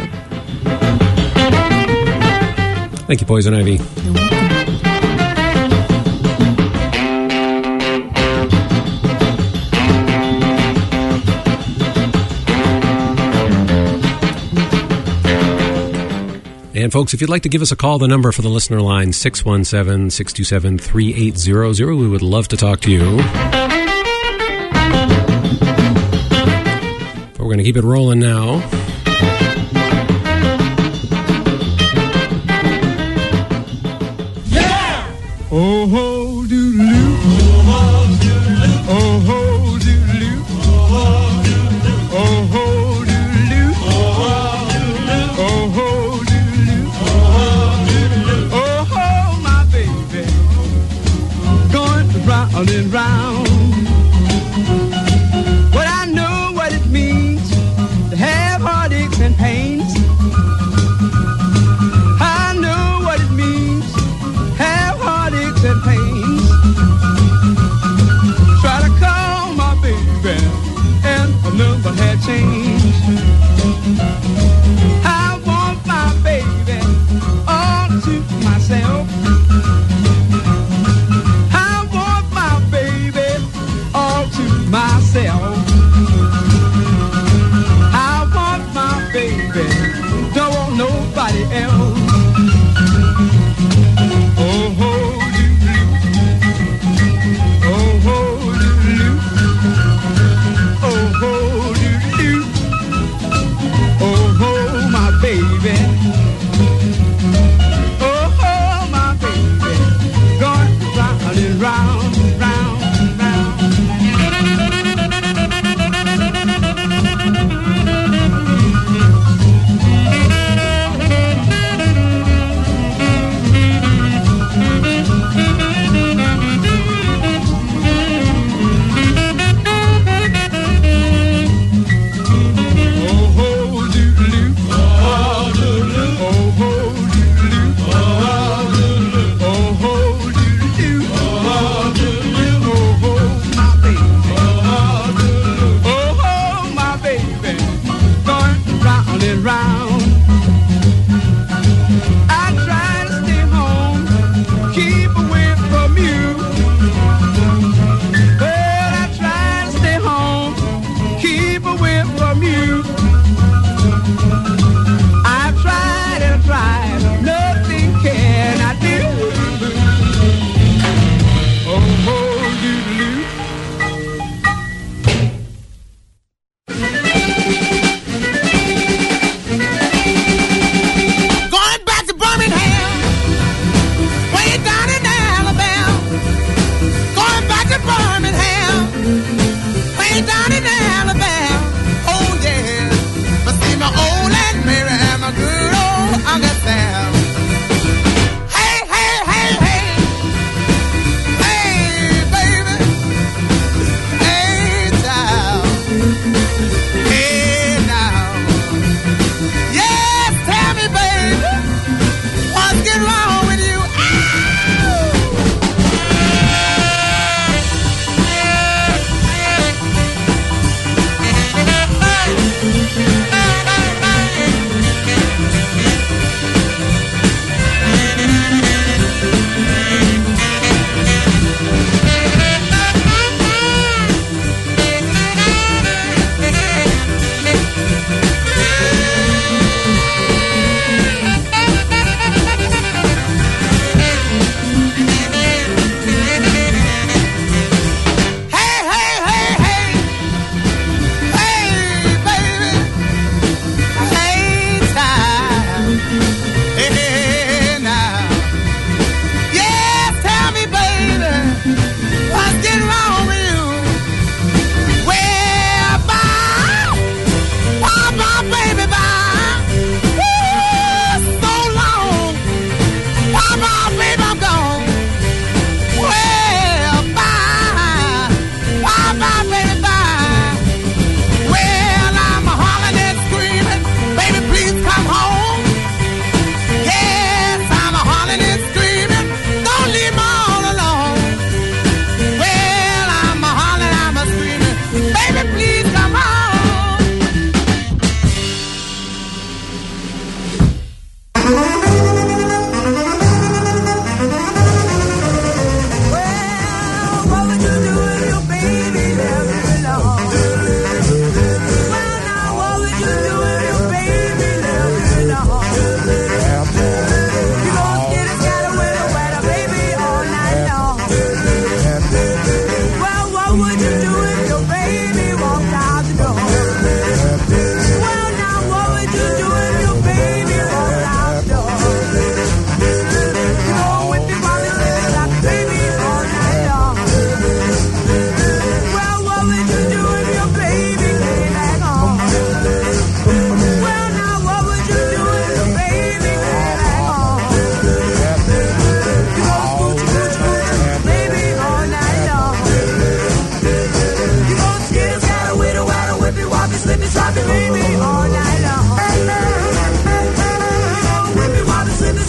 Thank you, Poison Ivy. You're welcome. And folks, if you'd like to give us a call, the number for the listener line, 617-627-3800. We would love to talk to you. Before We're going to keep it rolling now. Oh ho doodaloo, oh ho doodaloo, oh ho doodaloo, oh ho doodaloo, oh ho doodaloo, oh ho my baby, going round and round. Well, I know what it means to have heartaches and pains. I know what it means have heartaches and pains. Try to call my baby and a number had changed. I want my baby all to myself. I want my baby all to myself. I want my baby, don't want nobody else. Oh ho doodaloo, oh ho doodaloo, oh ho doodaloo, oh ho my baby, oh ho my baby, going round and round, round, round.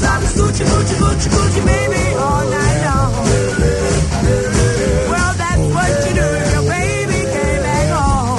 I'm Gucci, Gucci, Gucci, Gucci, baby, all night long. Well, that's what you do if your baby came back home.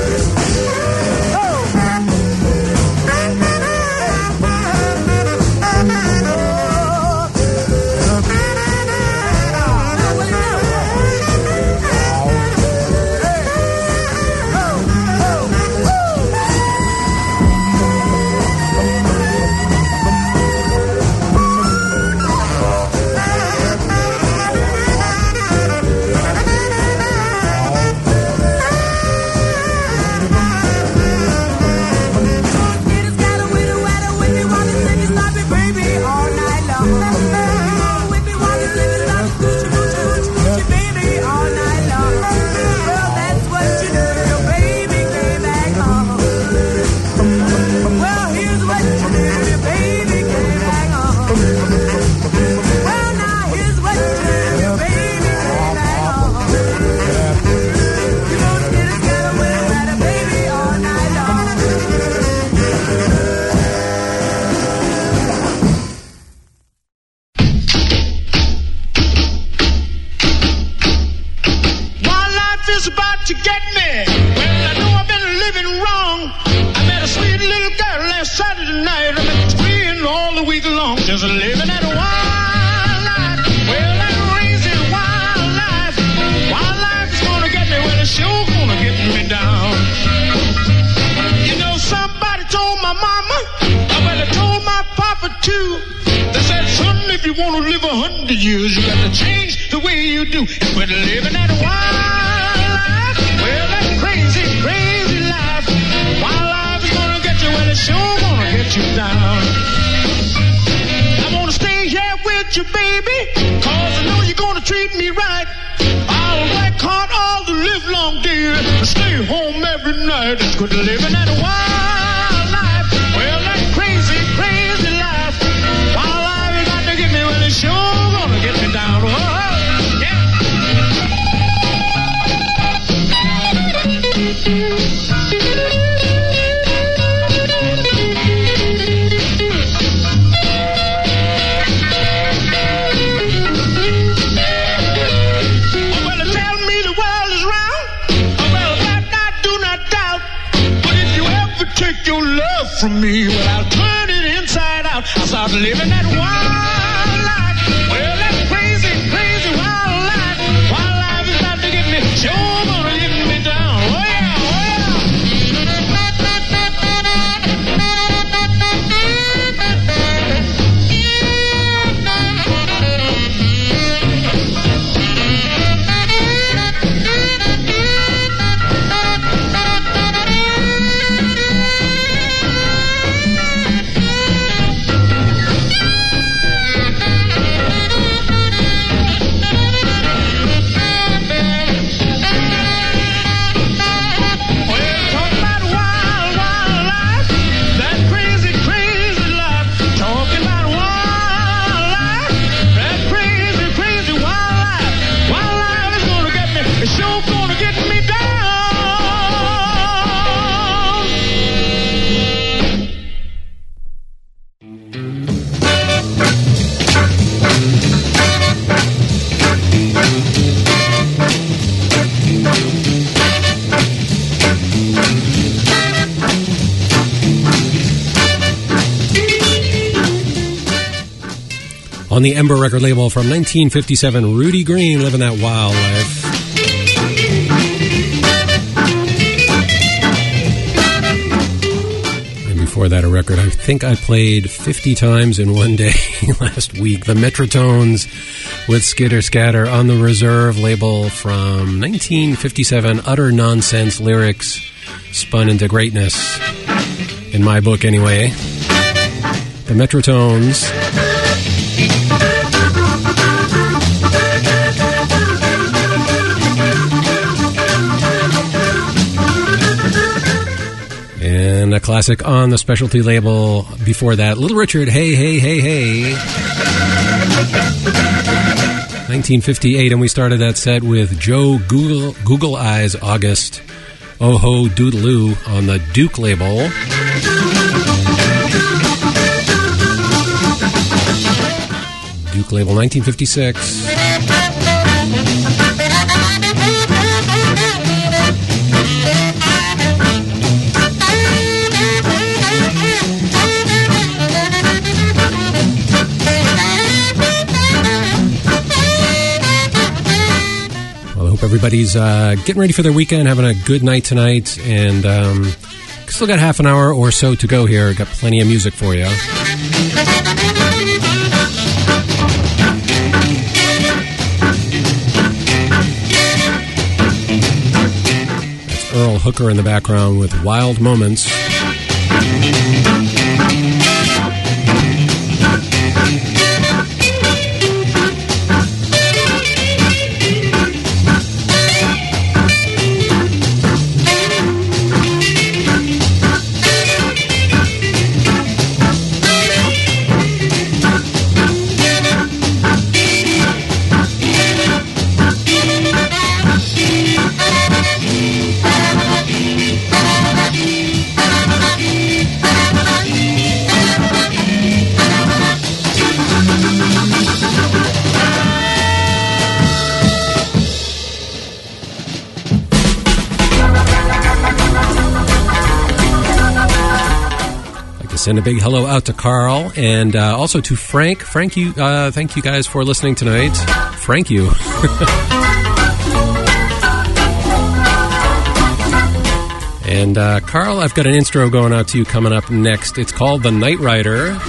From me, well, I'll turn it inside out. I'll start living that wild life. Well, that crazy, crazy wild life. Wild life is about to get me, sure gonna get me down. Oh yeah, oh On the Ember record label from 1957, Rudy Green, Living That Wild Life. And before that, a record I think I played 50 times in one day last week. The Metrotones with Skitter Scatter on the Reserve label from 1957. Utter nonsense lyrics spun into greatness. In my book, anyway. The Metrotones. And a classic on the specialty label before that, Little Richard, Hey, Hey, Hey, Hey. 1958, and we started that set with Joe Google Eyes August, Oh Ho Doodaloo on the Duke label. Juke label, 1956. Everybody's getting ready for their weekend, having a good night tonight, and still got half an hour or so to go here. Got plenty of music for you. That's Earl Hooker in the background with Wild Moments. Send a big hello out to Carl and also to Frank. Frank, you, thank you guys for listening tonight. Frank, you. And Carl, I've got an intro going out to you coming up next. It's called The Night Rider.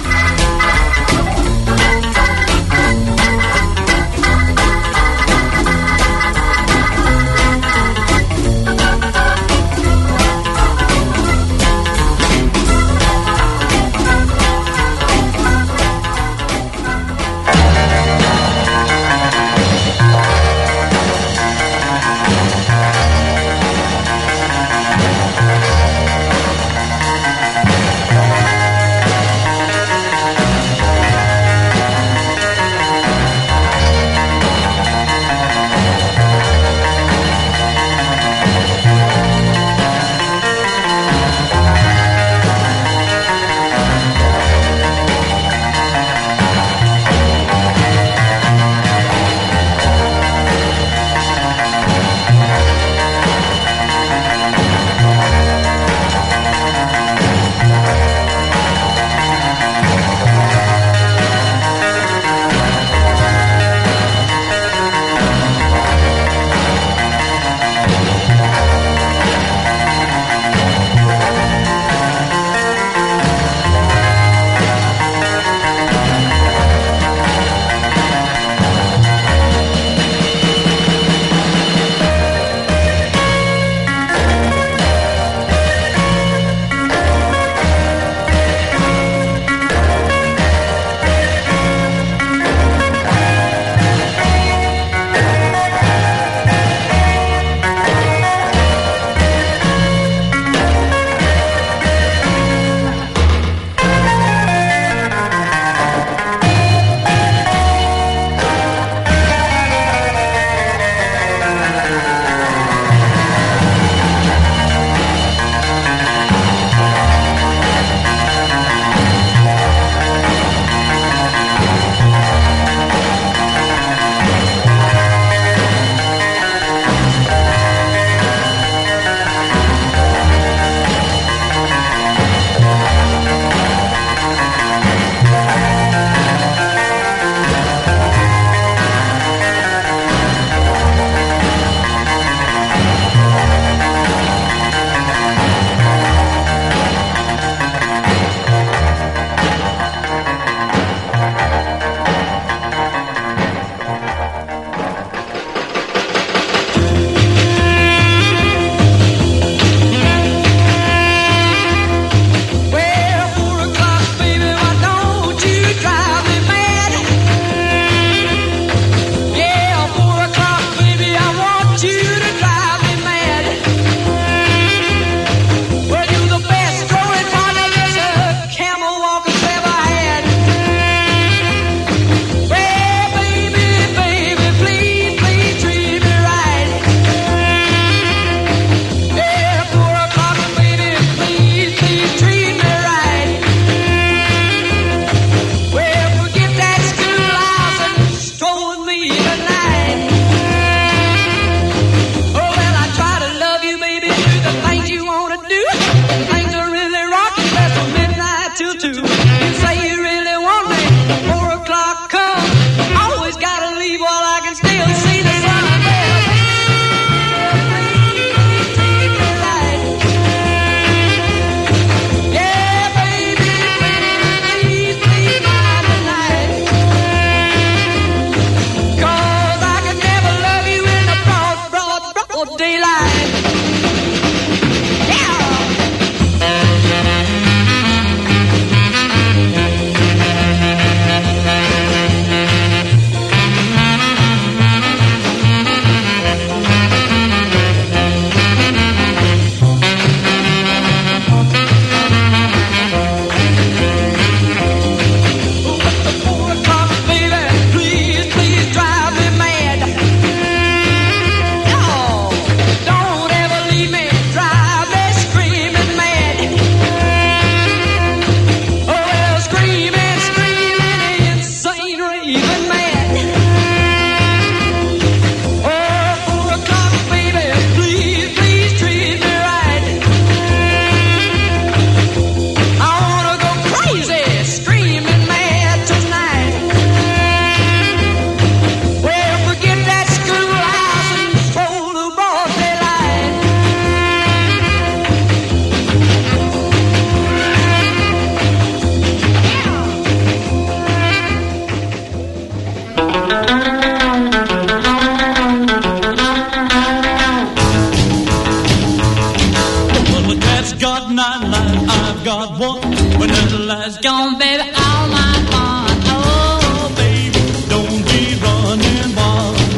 gone, baby, all my fun. Oh, baby, don't be running wild.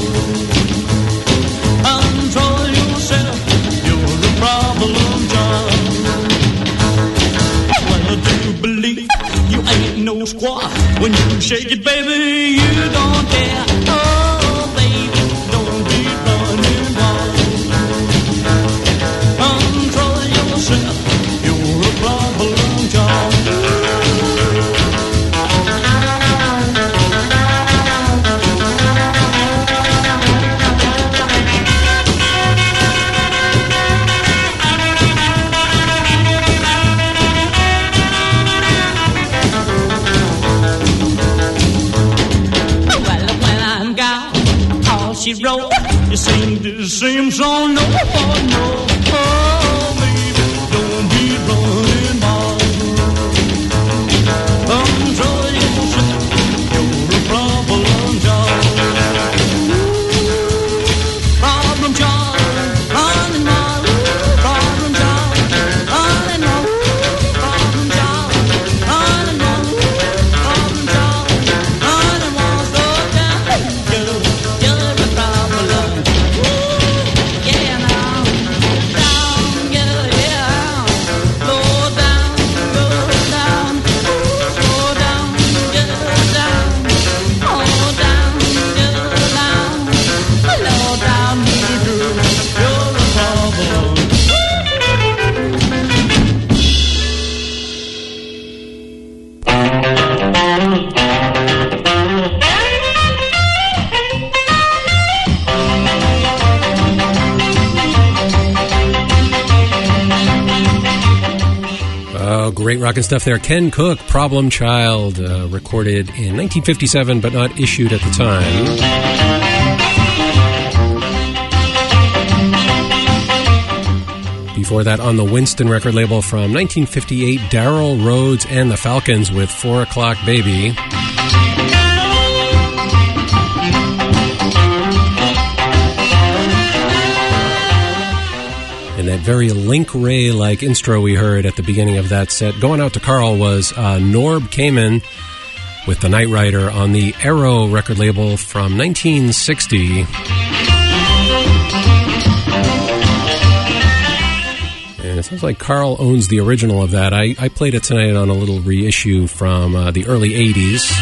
Control yourself, you're a problem child. Well, I do believe you ain't no squat. When you shake it, baby, you don't care. Oh, baby, don't be running wild. Control yourself, you're a problem child. She wrote, you sing the same song, no, oh, no, oh, baby, don't be running wild. Control yourself, you're a problem child. Problem child, running wild. Problem child, running wild. Problem child, running wild. Problem child, running wild. Slow down, girl. Great rockin' stuff there. Ken Cook, Problem Child, recorded in 1957 but not issued at the time. Before that, on the Winston record label from 1958, Darryl Rhodes and the Falcons with 4 O'Clock Baby. And that very Link Ray-like intro we heard at the beginning of that set, going out to Carl, was Norb Kamen with The Night Rider on the Arrow record label from 1960. And it sounds like Carl owns the original of that. I played it tonight on a little reissue from the early 80s.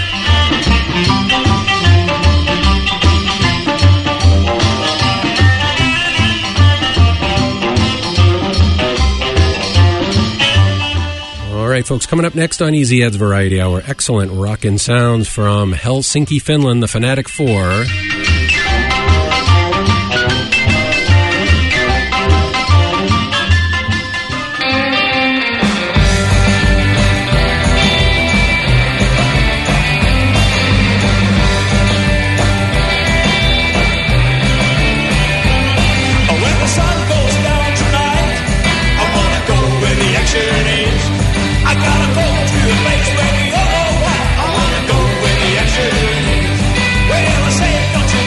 All right, folks, coming up next on Easy Ed's Variety Hour, excellent rockin' sounds from Helsinki, Finland, the Fanatic Four. Don't you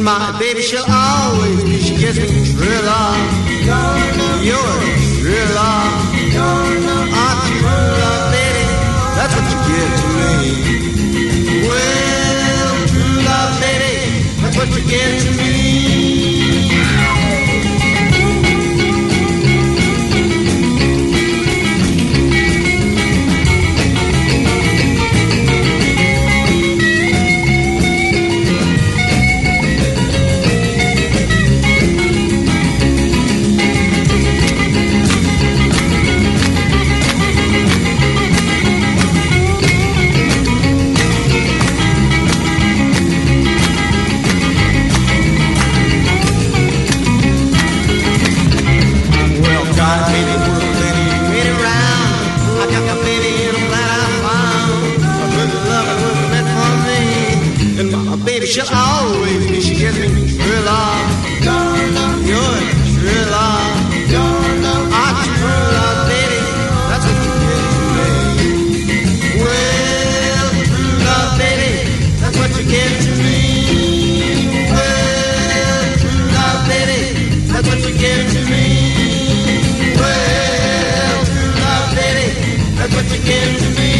And my baby she'll always be, she gives me true love. You're true love. Our true love, baby, that's what you give to me. Well, true love, baby, that's what you give to me. She'll always be, she gives me true love. You're true love. Our true love, baby, that's what you give to me. Well, true love, baby, that's what you give to me. Well, true love, baby, that's what you give to me. Well, true love, baby, that's what you give to me.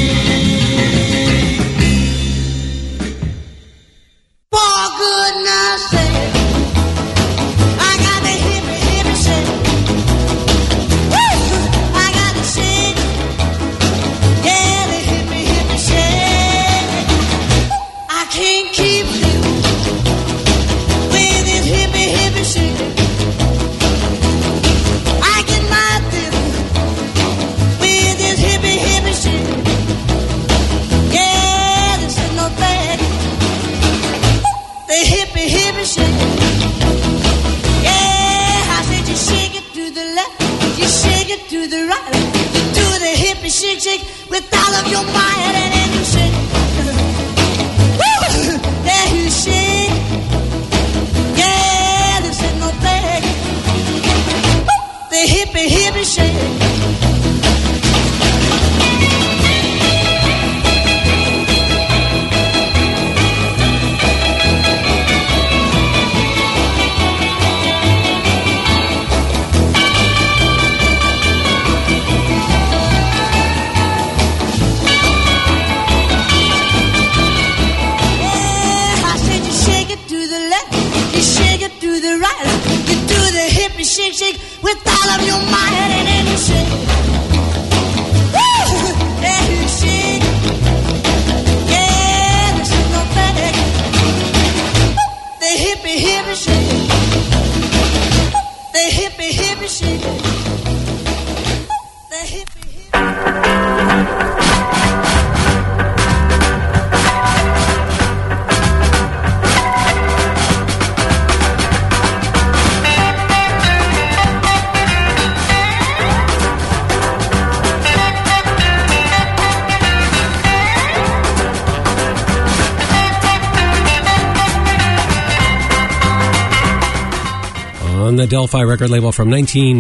On the Delphi record label from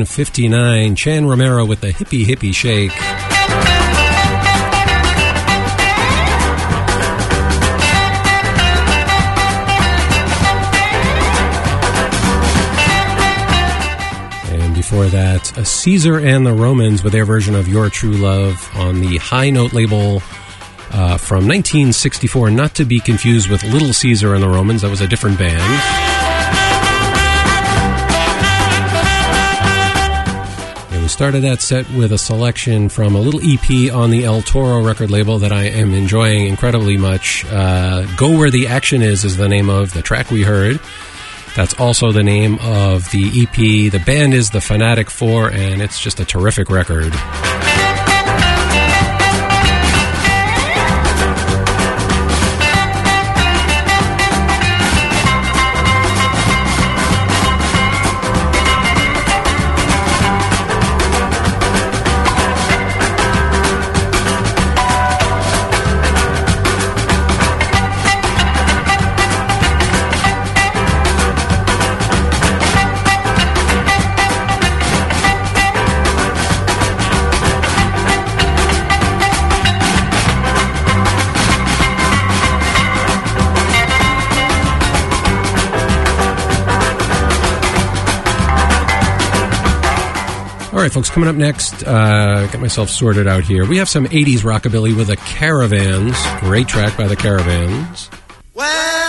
1959, Chan Romero with the Hippie Hippie Shake. And before that, Caesar and the Romans with their version of Your True Love on the High Note label from 1964, not to be confused with Little Caesar and the Romans. That was a different band. We started that set with a selection from a little EP on the El Toro record label that I am enjoying incredibly much. Go Where the Action Is the name of the track we heard. That's also the name of the EP. The band is the Fanatic Four, and it's just a terrific record. All right, folks, coming up next, got myself sorted out here. We have some 80s rockabilly with the Caravans. Great track by the Caravans. Well,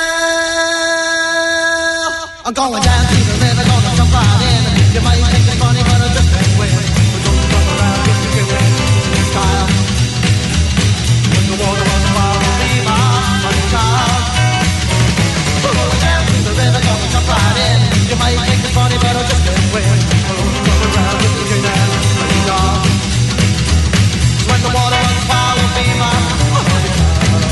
I'm going down to the river, gonna jump right in. You might think it's funny, but I just can't win. We're gonna run around, get together in style. When the water runs wild, will be my funny child. We're going down to the river, gonna jump right in. You might think it's funny, but I just can't win. We're gonna run around, get together in style. When the water runs wild, will be my funny child.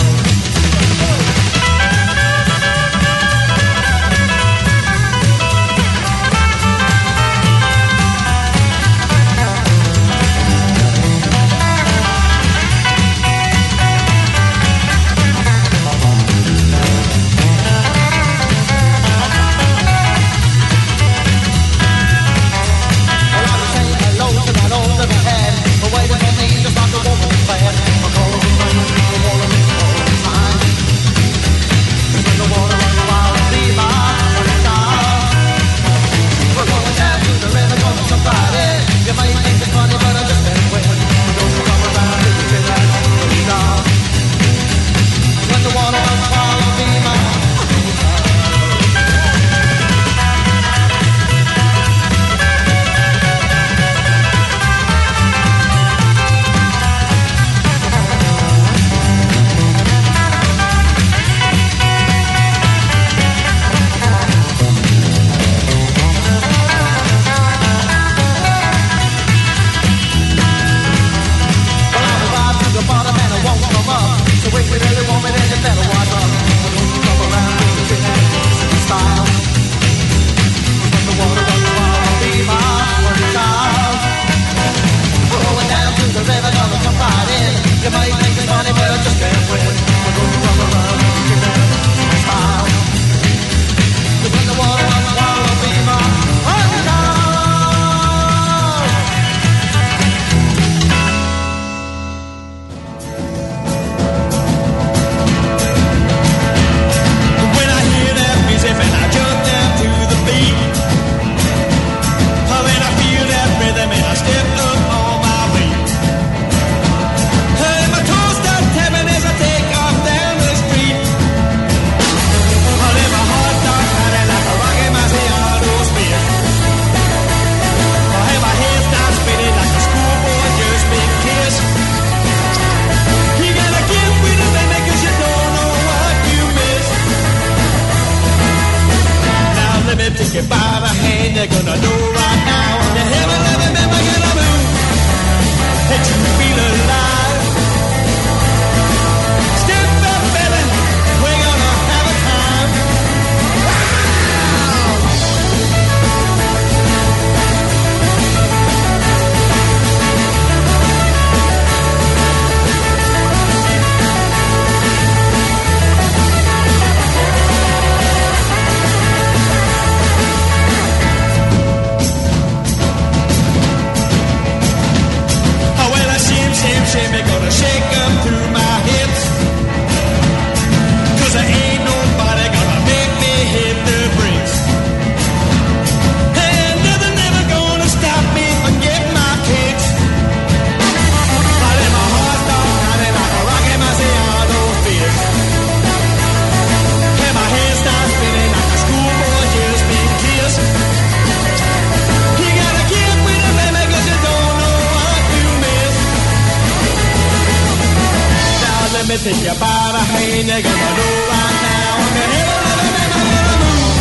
Think about a hey nigga, I know right now I'm the hell of a man, I'm gonna move.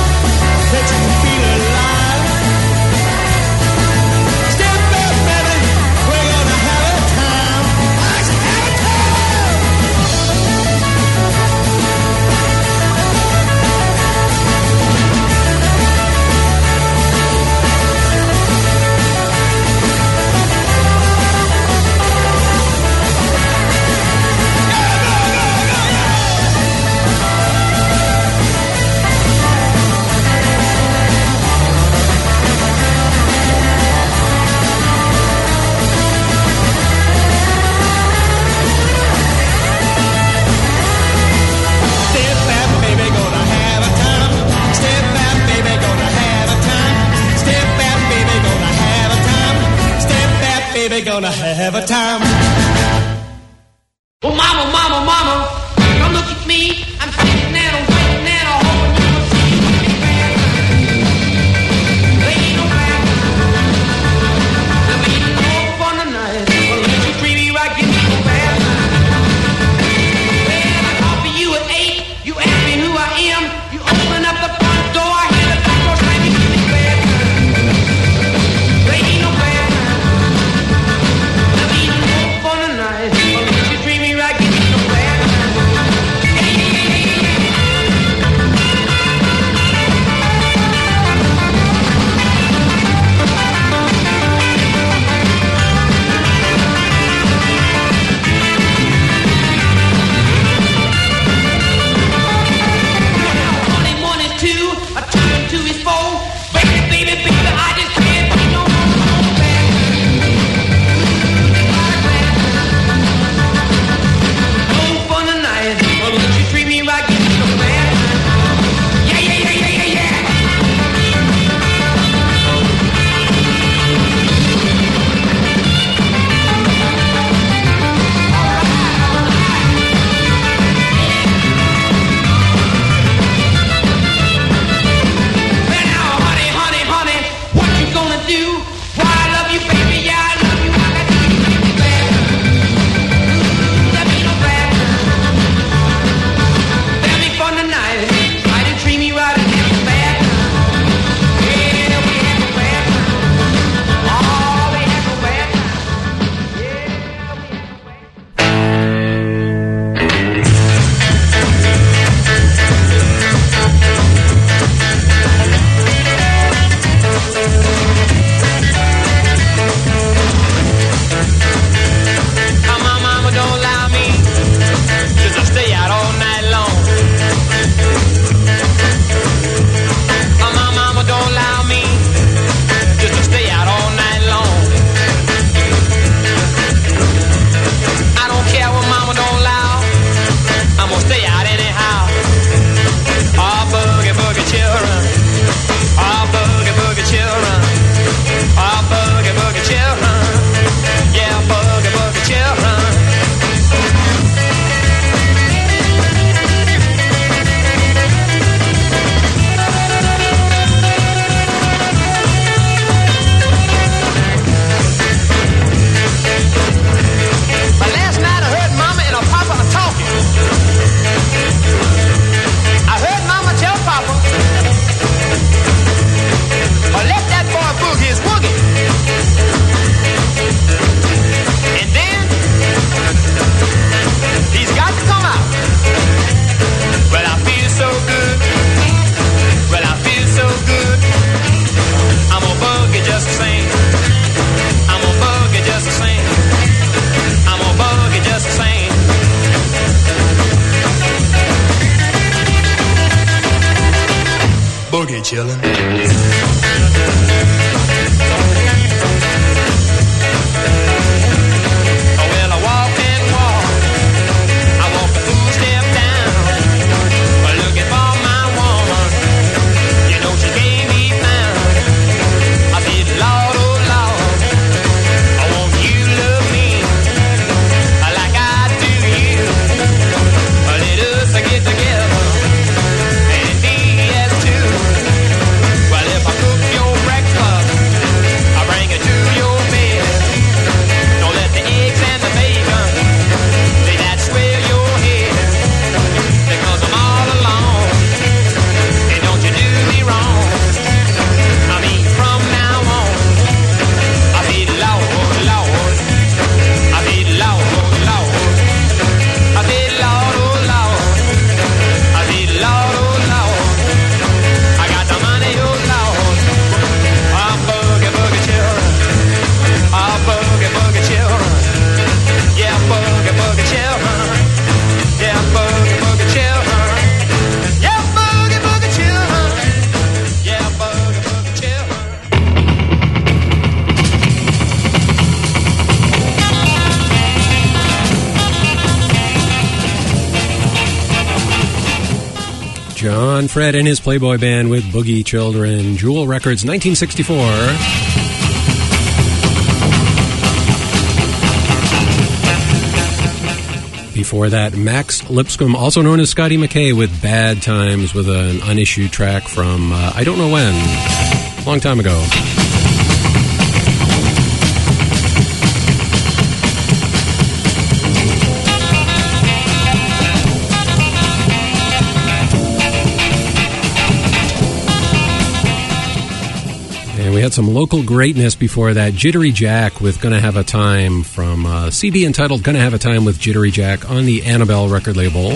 That you can feel alive. Step up, baby, we're gonna have a time. Let's have a we're gonna have a time. Oh, mama, mama, mama, come look at me. I'm sitting there waiting and hoping you will see me. There ain't no plan. There ain't no fun tonight. Well, let you treat me right, give me no bad time. Well, I called for you at 8. You asked me who I am. You open up the front door. I hear the back door slamming. Give me bad time. There ain't no bad time. There ain't no fun tonight. Well, let you treat me right, give me no bad time. Yeah, yeah, yeah, yeah, yeah. One is two, a two and two is four. Baby, baby, baby, I just can't take no more bad time. No fun tonight. Well, let you treat me right, give me no bad time. Yeah, yeah, yeah, yeah, yeah, yeah. Well, now, honey, honey, honey, what you gonna do? Why I love you, baby, yeah, I love you. I got to give you no bad time. There be no bad time. There'll be fun tonight. Try to treat me right and have a bad time. Yeah, we have a bad time. Oh, we have a bad time. Yeah, we have a bad time. My mama don't allow me just to stay out all night long. My mama don't allow me just to stay out all night long. I don't care what mama don't allow. I'm gonna stay out anyhow. Oh, boogie, boogie children. Oh, boogie, boogie children. Oh, boogie, boogie children. Yeah, boogie, boogie children. But last night I heard Mama and her Papa talking. I heard Mama tell Papa, let that boy boogie his woogie. And then he's got to come out. Well, I feel so good. Well, I feel so good. I'm a boogie just the same. I'm a boogie just the same. I'm a boogie just the same. Boogie chillin'. Well, I walk and walk. I walk a full step down. Looking for my woman. You know she gave me found. I said, Lord, oh Lord, I want you to love me like I do you. Let us get together and be as two. Well, if I cook your breakfast, I bring it to your bed. Don't let the eggs and the bacon lay that swell your head. Because I'm all alone, and don't you do me wrong. I mean, from now on, I said, Lord, Lord. I said, Lord, Lord. I said, Lord, oh Lord. I said, Lord, oh Lord. I got the money, oh Lord. I'm boogie, boogie children. I'm boogie, boogie children. Yeah, boogie, boogie children. Yeah, boogie, boogie children. Yeah, boogie, boogie children. Yeah, boogie, boogie children. John Fred and his Playboy Band with Boogie Children. Jewel Records, 1964. Before that, Max Lipscomb, also known as Scotty McKay, with Bad Times, with an unissued track from I don't know when, a long time ago. And we had some local greatness before that. Jittery Jack with Gonna Have a Time from CD entitled Gonna Have a Time with Jittery Jack on the Annabelle record label.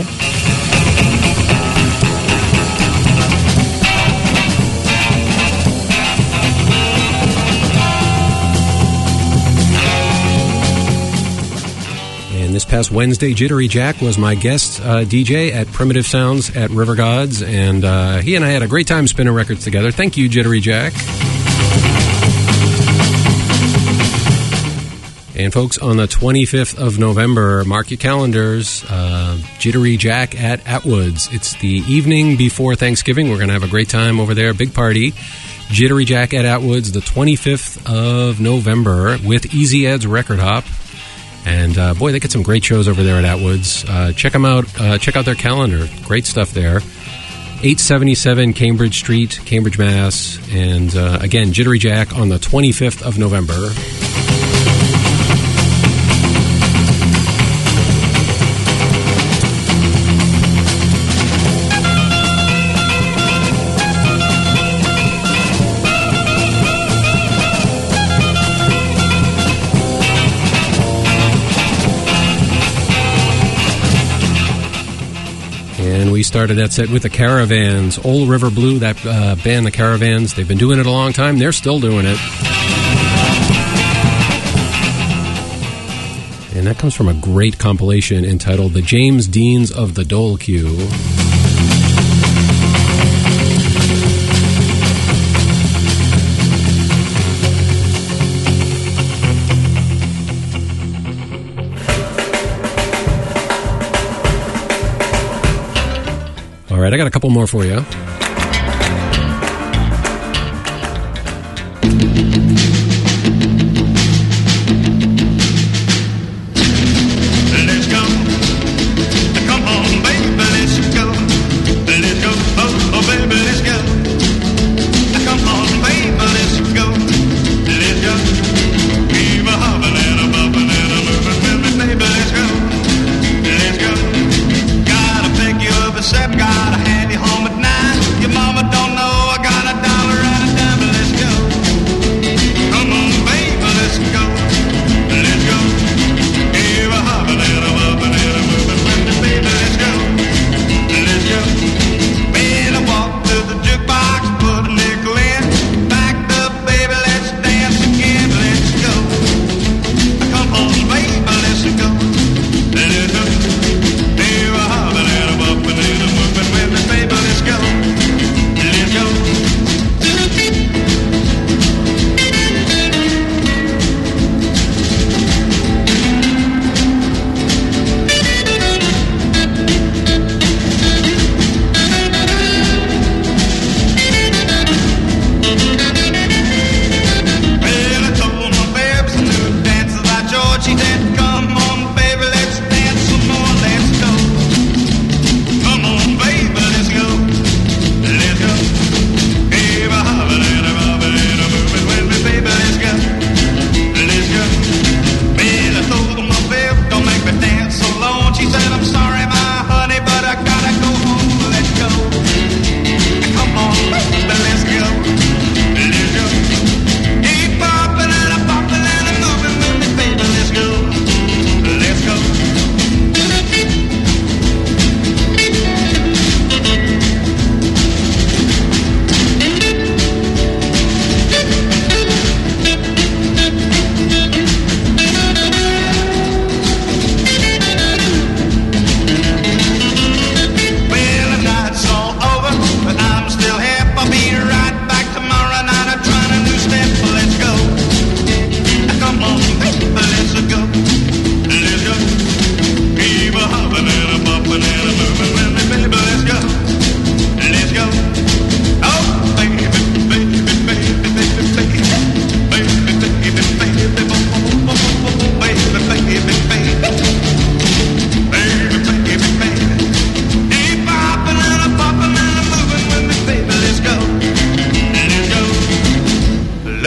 And this past Wednesday, Jittery Jack was my guest DJ at Primitive Sounds at River Gods, and he and I had a great time spinning records together. Thank you, Jittery Jack. And folks, on the 25th of November, mark your calendars, Jittery Jack at Atwoods. It's the evening before Thanksgiving. We're going to have a great time over there, big party. Jittery Jack at Atwoods, the 25th of November, with Easy Ed's Record Hop. And boy, they get some great shows over there at Atwoods. Check them out. Check out their calendar. Great stuff there. 877 Cambridge Street, Cambridge, Mass. And again, Jittery Jack on the 25th of November. And we started that set with the Caravans. Old River Blue, that band, the Caravans, they've been doing it a long time. They're still doing it. And that comes from a great compilation entitled The James Deans of the Dole Queue. All right, I got a couple more for you. Let's go. Come on, baby, let's go. Let's go. Oh, baby, let's go. Come on, baby, let's go. Let's go. Keep a hopping and a bumping and a moving, baby, let's go. Let's go. Gotta pick you up at 7, gotta have you home at 9.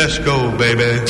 Let's go, baby.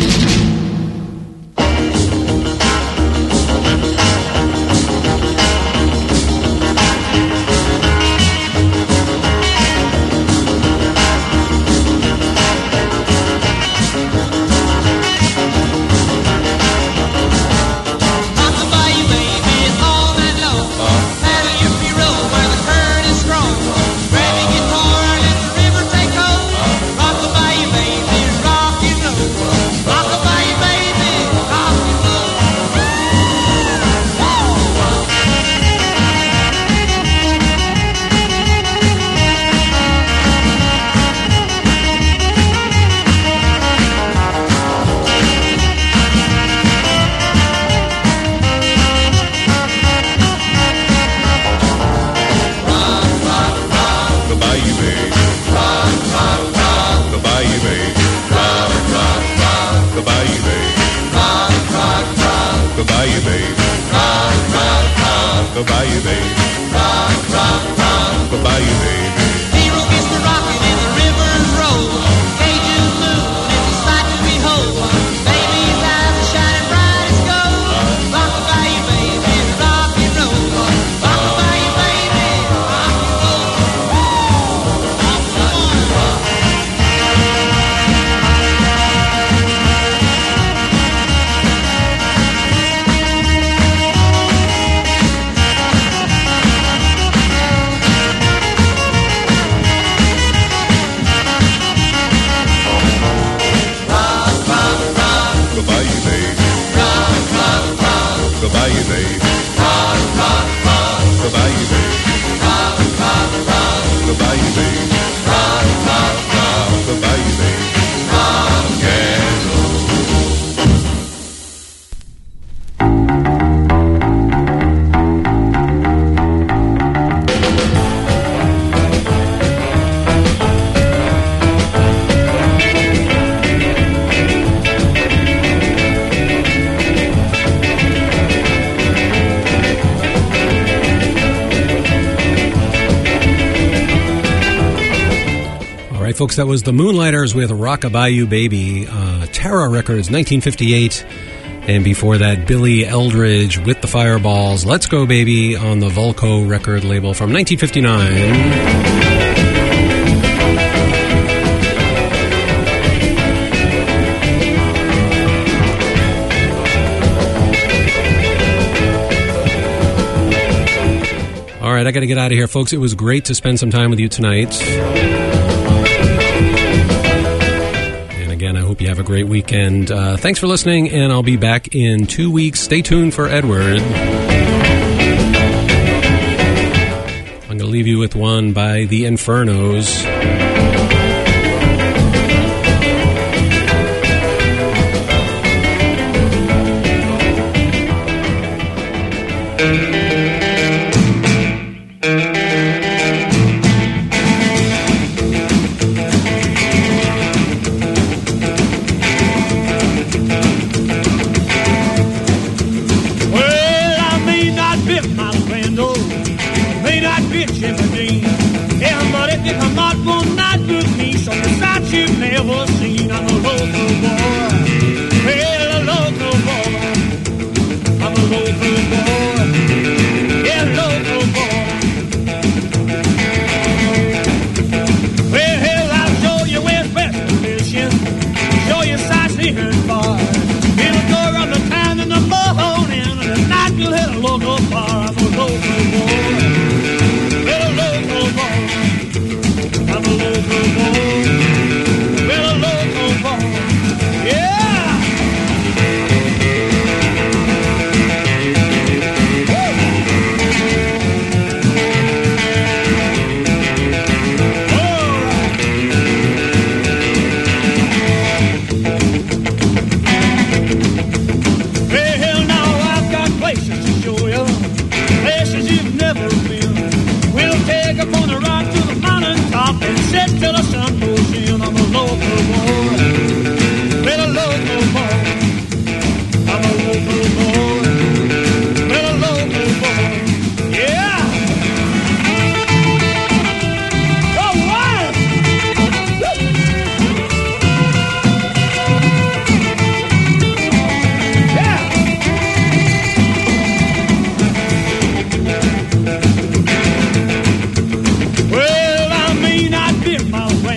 Folks, that was the Moonlighters with Rock-A-Bayou Baby, Terra Records, 1958. And before that, Billy Eldridge with the Fireballs, Let's Go Baby, on the Vulco record label from 1959. All right, I got to get out of here, folks. It was great to spend some time with you tonight. I hope you have a great weekend. Thanks for listening, and I'll be back in 2 weeks. Stay tuned for Edward. I'm going to leave you with one by the Infernos. May not be Jimmy Dean, yeah, but if you come out one night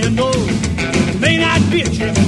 you know, may not be a Jimmy